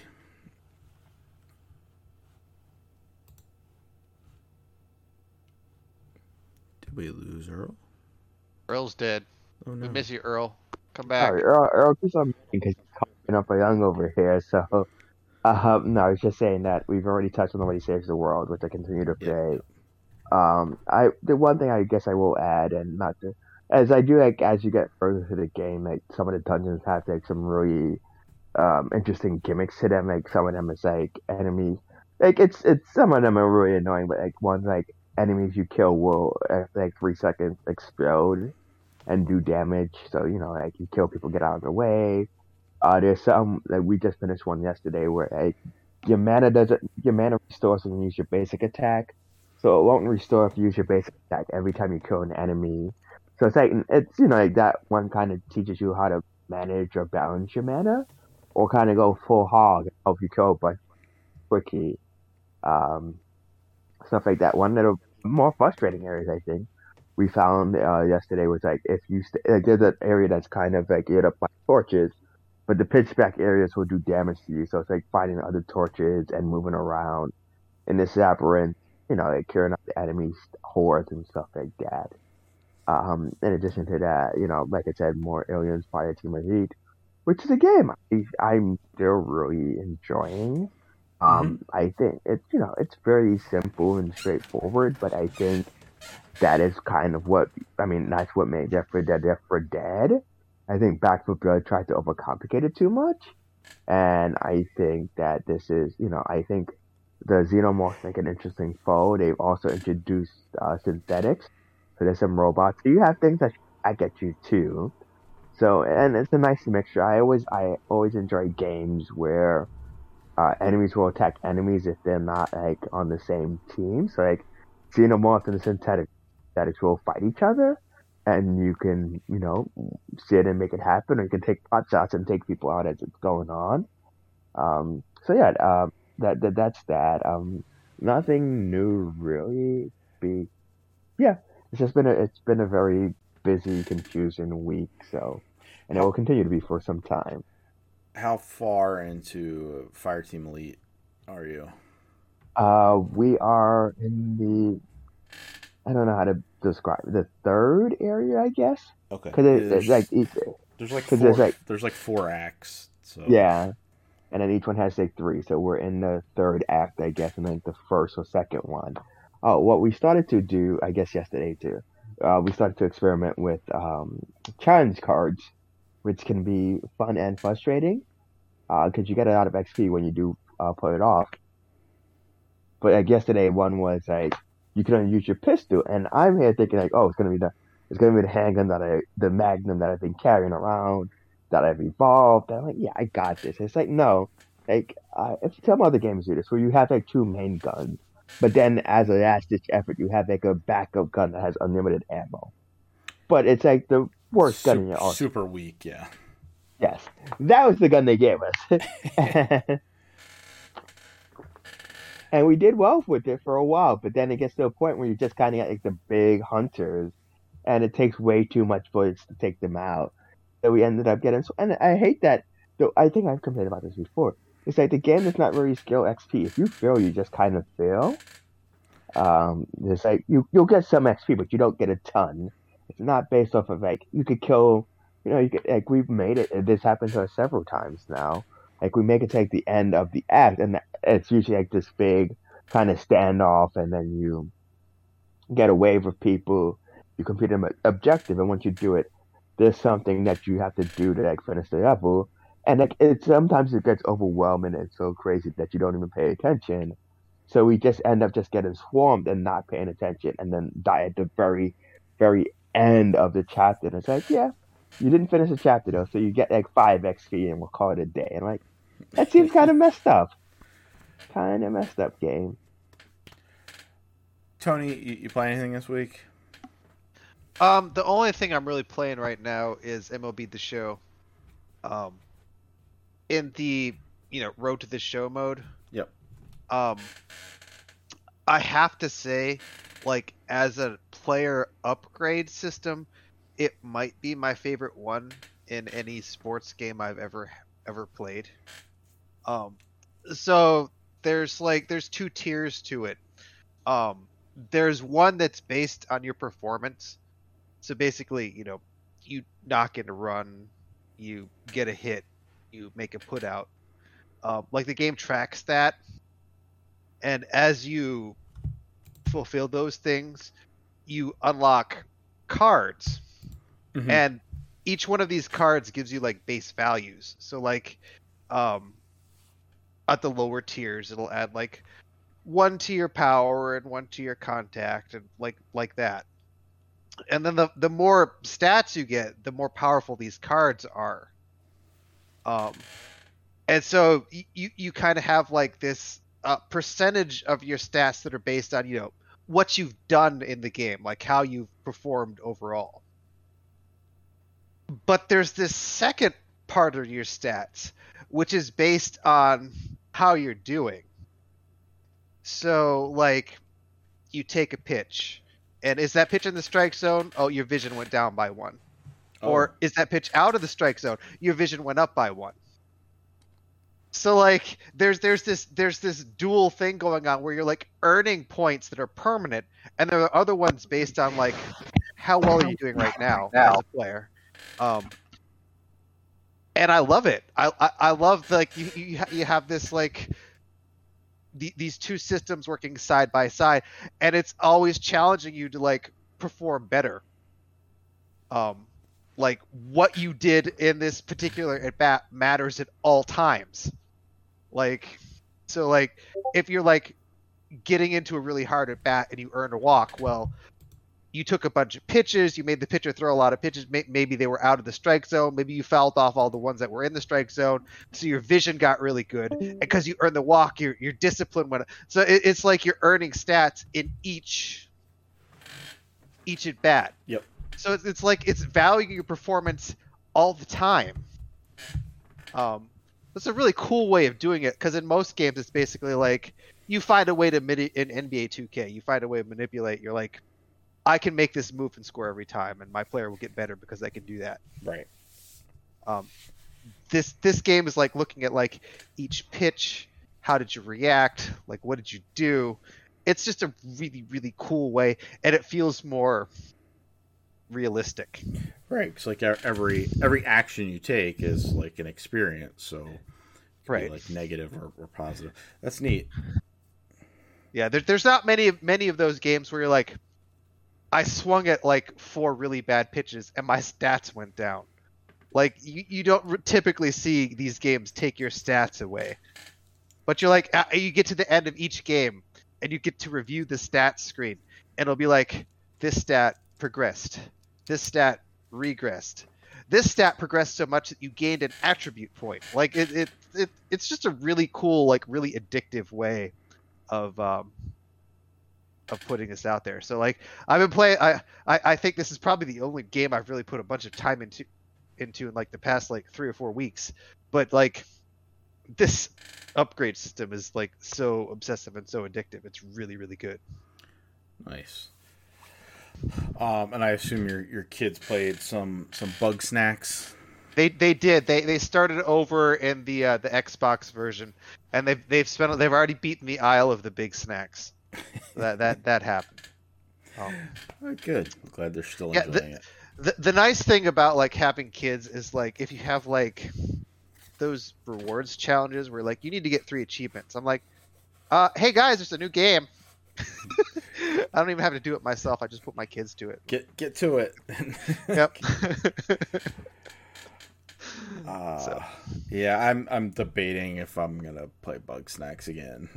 Did we lose Earl? Earl's dead. Oh We no. miss you, Earl. Come back. Sorry, Earl keeps on because he's coughing up a young over here. So, no, I was just saying that we've already touched on Nobody Saves the World, which I continue to play. The one thing I guess I will add, and not to, as I do like as you get further to the game, like some of the dungeons have like some really interesting gimmicks to them. Like some of them is like enemies, like it's some of them are really annoying, but like ones like enemies you kill will after like 3 seconds explode and do damage. So you know, like you kill people, get out of the way. There's some like we just finished one yesterday where like your mana restores when you use your basic attack. So it won't restore if you use your basic attack every time you kill an enemy. So it's like it's you know like that one kind of teaches you how to manage or balance your mana, or kind of go full hog and help you kill a bunch quickly. Um, Stuff like that. One of the more frustrating areas I think we found yesterday was like if you like there's an area that's kind of like lit up by torches, but the pitch black areas will do damage to you. So it's like finding other torches and moving around in this labyrinth, you know, like clearing up the enemies' hordes and stuff like that. In addition to that, you know, like I said, more Aliens Fire Team Elite, which is a game I'm still really enjoying. I think it's you know it's very simple and straightforward, but I think that is kind of what I mean. That's what made Left 4 Dead Left 4 Dead. I think Back 4 Blood tried to overcomplicate it too much, and I think that this is you know I think the Xenomorphs make an interesting foe. They've also introduced synthetics, so there's some robots. So you have things that get you too. So and it's a nice mixture. I always enjoy games where enemies will attack enemies if they're not like on the same team. So like Xenomorphs and the synthetics will fight each other, and you can you know sit and make it happen, or you can take pot shots and take people out as it's going on. So yeah, that's that. Nothing new really. Yeah, it's been a very busy, confusing week. So, and it will continue to be for some time. How far into Fireteam Elite are you? We are in I don't know how to describe it, the third area, I guess. Okay. Because it's like there's like 4 acts. So yeah, and then each one has like 3. So we're in the third act, I guess, and then the first or second one. Oh, what we started to do, I guess, yesterday too. We started to experiment with challenge cards, which can be fun and frustrating, because you get a lot of XP when you do pull it off. But like yesterday, one was like you can only use your pistol, and I'm here thinking like, oh, it's gonna be the handgun the Magnum that I've been carrying around, that I've evolved. And I'm like, yeah, I got this. It's like no, like if some other games do this, where you have like 2 main guns, but then as a last ditch effort, you have like a backup gun that has unlimited ammo. But it's like the worst gun in your arsenal. Super weak, yeah. Yes, that was the gun they gave us. And we did well with it for a while, but then it gets to a point where you just kind of get like the big hunters, and it takes way too much bullets to take them out. So we ended up getting, and I hate that. Though I think I've complained about this before. It's like the game is not really skill XP. If you fail, you just kind of fail. There's like you'll get some XP, but you don't get a ton. It's not based off of like you could kill. You could like we've made it. This happened to us several times now. Like we make it to like the end of the act, and it's usually like this big kind of standoff, and then you get a wave of people. You complete an objective, and once you do it, there's something that you have to do to like finish the level. And like sometimes it gets overwhelming and so crazy that you don't even pay attention. So we just end up just getting swarmed and not paying attention, and then die at the very, very end of the chapter. And it's like, yeah, you didn't finish the chapter though, so you get like 5 XP, and we'll call it a day. And like, that seems kind of messed up. Kind of messed up game. Tony, you play anything this week? The only thing I'm really playing right now is MLB The Show. In the Road to the Show mode. Yep. I have to say, like, as a player upgrade system, it might be my favorite one in any sports game I've ever played. So there's 2 tiers to it. There's one that's based on your performance. So basically, you knock in a run, you get a hit, you make a put out. Like the game tracks that, and as you fulfill those things, you unlock cards, and each one of these cards gives you like base values. So like, at the lower tiers, it'll add like 1 to your power and 1 to your contact, and like that. And then the more stats you get, the more powerful these cards are. And so you kind of have like this percentage of your stats that are based on, what you've done in the game, like how you've performed overall. But there's this second part of your stats, which is based on how you're doing. So like you take a pitch, and is that pitch in the strike zone? Oh, your vision went down by 1. Oh. Or is that pitch out of the strike zone? Your vision went up by 1. So like there's this dual thing going on where you're like earning points that are permanent, and there are other ones based on like how well are you doing right now as a player. And I love it. I love like you have this like these 2 systems working side by side, and it's always challenging you to like perform better. Like what you did in this particular at bat matters at all times. Like, so like if you're like getting into a really hard at bat and you earn a walk, well, you took a bunch of pitches, you made the pitcher throw a lot of pitches, maybe they were out of the strike zone, maybe you fouled off all the ones that were in the strike zone, so your vision got really good, and because you earned the walk, your discipline went up. So it's like you're earning stats in each at bat. Yep. So it's like it's valuing your performance all the time. That's a really cool way of doing it, because in most games it's basically like you find a way to in NBA 2K, you find a way to manipulate. You're like, I can make this move and score every time, and my player will get better because I can do that. Right. This game is like looking at like each pitch. How did you react? Like, what did you do? It's just a really, really cool way, and it feels more realistic. Right. It's like every action you take is like an experience. So, right. Like negative or positive. That's neat. Yeah. There's not many of those games where you're like, I swung at like 4 really bad pitches and my stats went down. Like you don't typically see these games take your stats away, but you're like, you get to the end of each game and you get to review the stats screen, and it'll be like, this stat progressed, this stat regressed, this stat progressed so much that you gained an attribute point. Like it's just a really cool, like really addictive way of putting this out there. So like I've been playing. I think this is probably the only game I've really put a bunch of time into in like the past like 3 or 4 weeks. But like this upgrade system is like so obsessive and so addictive. It's really, really good. Nice. And I assume your kids played some Bug Snacks. They did. They started over in the Xbox version, and they've already beaten the Isle of the Big Snacks. That happened. Oh, good. I'm glad they're still Yeah, enjoying it. The nice thing about like having kids is like if you have like those rewards challenges where like you need to get 3 achievements. I'm like, hey guys, there's a new game. I don't even have to do it myself. I just put my kids to it. Get to it. Yep. So. Yeah, I'm debating if I'm gonna play Bug Snacks again.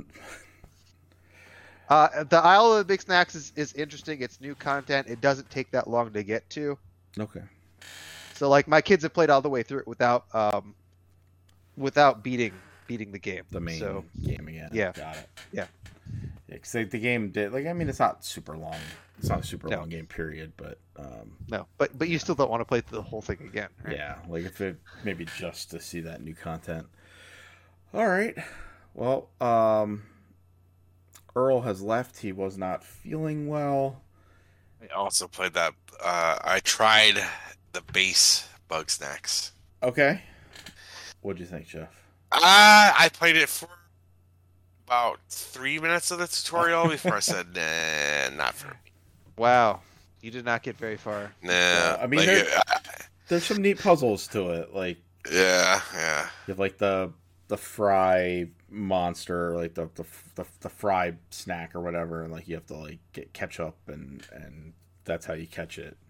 The Isle of the Big Snacks is interesting. It's new content. It doesn't take that long to get to. Okay. So like my kids have played all the way through it without beating the game. The main game again. Yeah. Got it. Yeah. Because the game did it's not super long. It's not a super long game period, but no, but you still don't want to play the whole thing again, right? Yeah, like if it maybe just to see that new content. All right. Well, Earl has left. He was not feeling well. I also played that. I tried the base Bug Snacks. Okay. What'd you think, Jeff? I played it for about 3 minutes of the tutorial before I said, nah, not for me. Wow, you did not get very far. Nah, I mean, there's some neat puzzles to it. Like, yeah. You have like the fry monster, like the fry snack or whatever, and like you have to like get ketchup and that's how you catch it.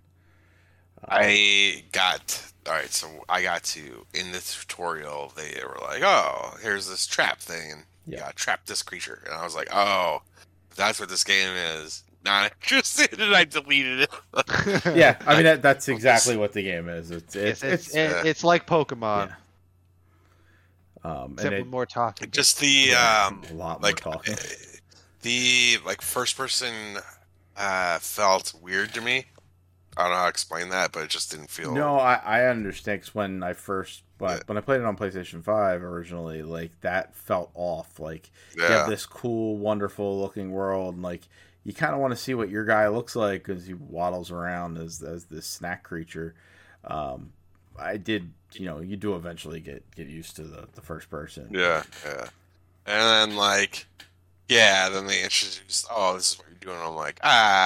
I got to in the tutorial. They were like, "Oh, here's this trap thing, and you gotta trap this creature." And I was like, "Oh, that's what this game is." Not interested, and I deleted it. Yeah, I mean that's exactly what the game is. It's like Pokemon. Yeah. Except with more talking. Just the a lot more talking. The first person felt weird to me. I don't know how to explain that, but it just didn't feel. No, I understand. Cause when I played it on PlayStation 5 originally, like that felt off. Like you have this cool, wonderful looking world, and like you kind of want to see what your guy looks like because he waddles around as this snack creature. I did, you do eventually get used to the first person. Yeah. And then then they introduced, oh, this is what you're doing. I'm like,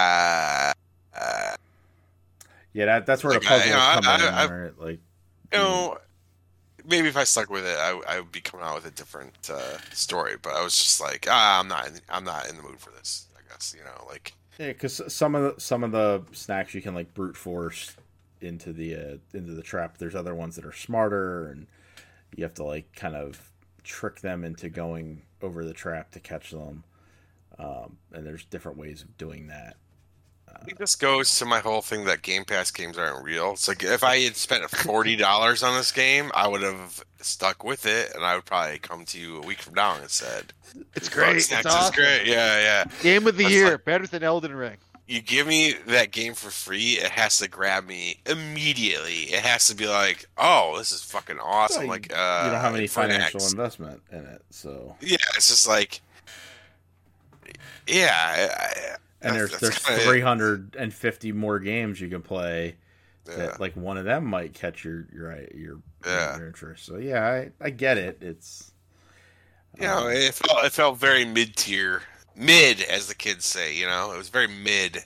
Yeah, that's where the puzzle comes in, right? Like, maybe if I stuck with it, I would be coming out with a different story. But I was just like, I'm not in the mood for this. I guess like. Yeah, because some of the snacks you can like brute force into the trap. There's other ones that are smarter, and you have to like kind of trick them into going over the trap to catch them. And there's different ways of doing that. I think this goes to my whole thing that Game Pass games aren't real. It's like if I had spent $40 on this game, I would have stuck with it, and I would probably come to you a week from now and said, "It's great, it's awesome. It's great, yeah." Game of the year, better than Elden Ring. You give me that game for free, it has to grab me immediately. It has to be like, "Oh, this is fucking awesome!" Well, like, you don't have any financial investment in it, so yeah, it's just like, yeah. And there's 350 more games you can play. That like one of them might catch your interest. So yeah, I get it. It's it felt very mid-tier, as the kids say. It was very mid.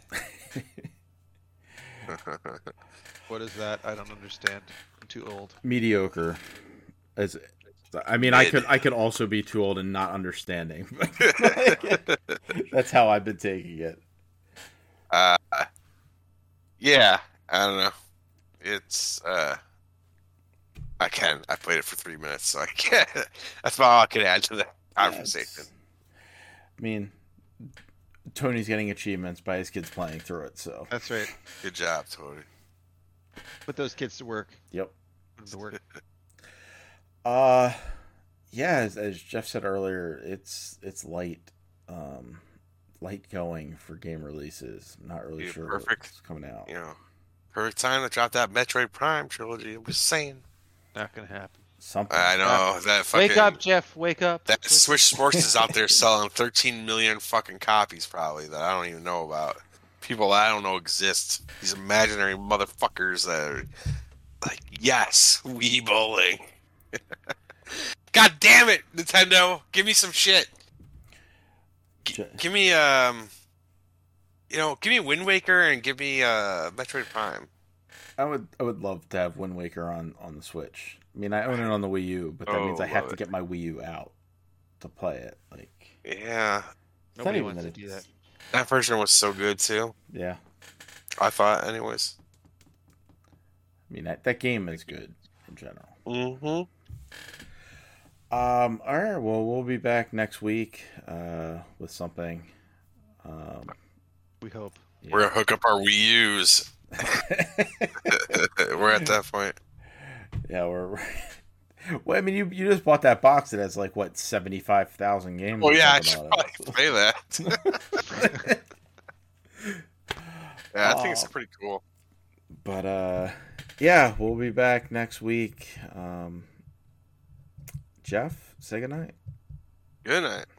What is that? I don't understand. I'm too old. Mediocre. I could also be too old and not understanding. That's how I've been taking it. Yeah, I don't know. It's I played it for 3 minutes, so I can't. That's all I can add to the conversation. I mean, Tony's getting achievements by his kids playing through it, so that's right. Good job, Tony. Put those kids to work. Yep. To work. Yeah, as Jeff said earlier, it's light going for game releases. I'm not really sure what's coming out. Perfect time to drop that Metroid Prime trilogy. I'm just saying. Not gonna happen. Something. I know that fucking. Wake up, Jeff. Wake up. That Switch Sports is out there selling 13 million fucking copies, probably, that I don't even know about. People that I don't know exist. These imaginary motherfuckers that are like, yes, Wii bowling. God damn it, Nintendo! Give me some shit. Give me give me Wind Waker and give me Metroid Prime. I would love to have Wind Waker on the Switch. I mean, I own it on the Wii U, but that means I have to get my Wii U out to play it. Like, yeah, Nobody wants to do that. That version was so good too. Yeah, I thought, anyways. I mean that game is good in general. Mm-hmm. All right. Well, we'll be back next week with something. We hope. Yeah. We're gonna hook up our Wii U's. We're at that point. Yeah, we're. Well, I mean, you just bought that box that has 75,000 games. Oh yeah, I should probably say that. Yeah, I think it's pretty cool. But yeah, we'll be back next week. Jeff, say goodnight. Good night.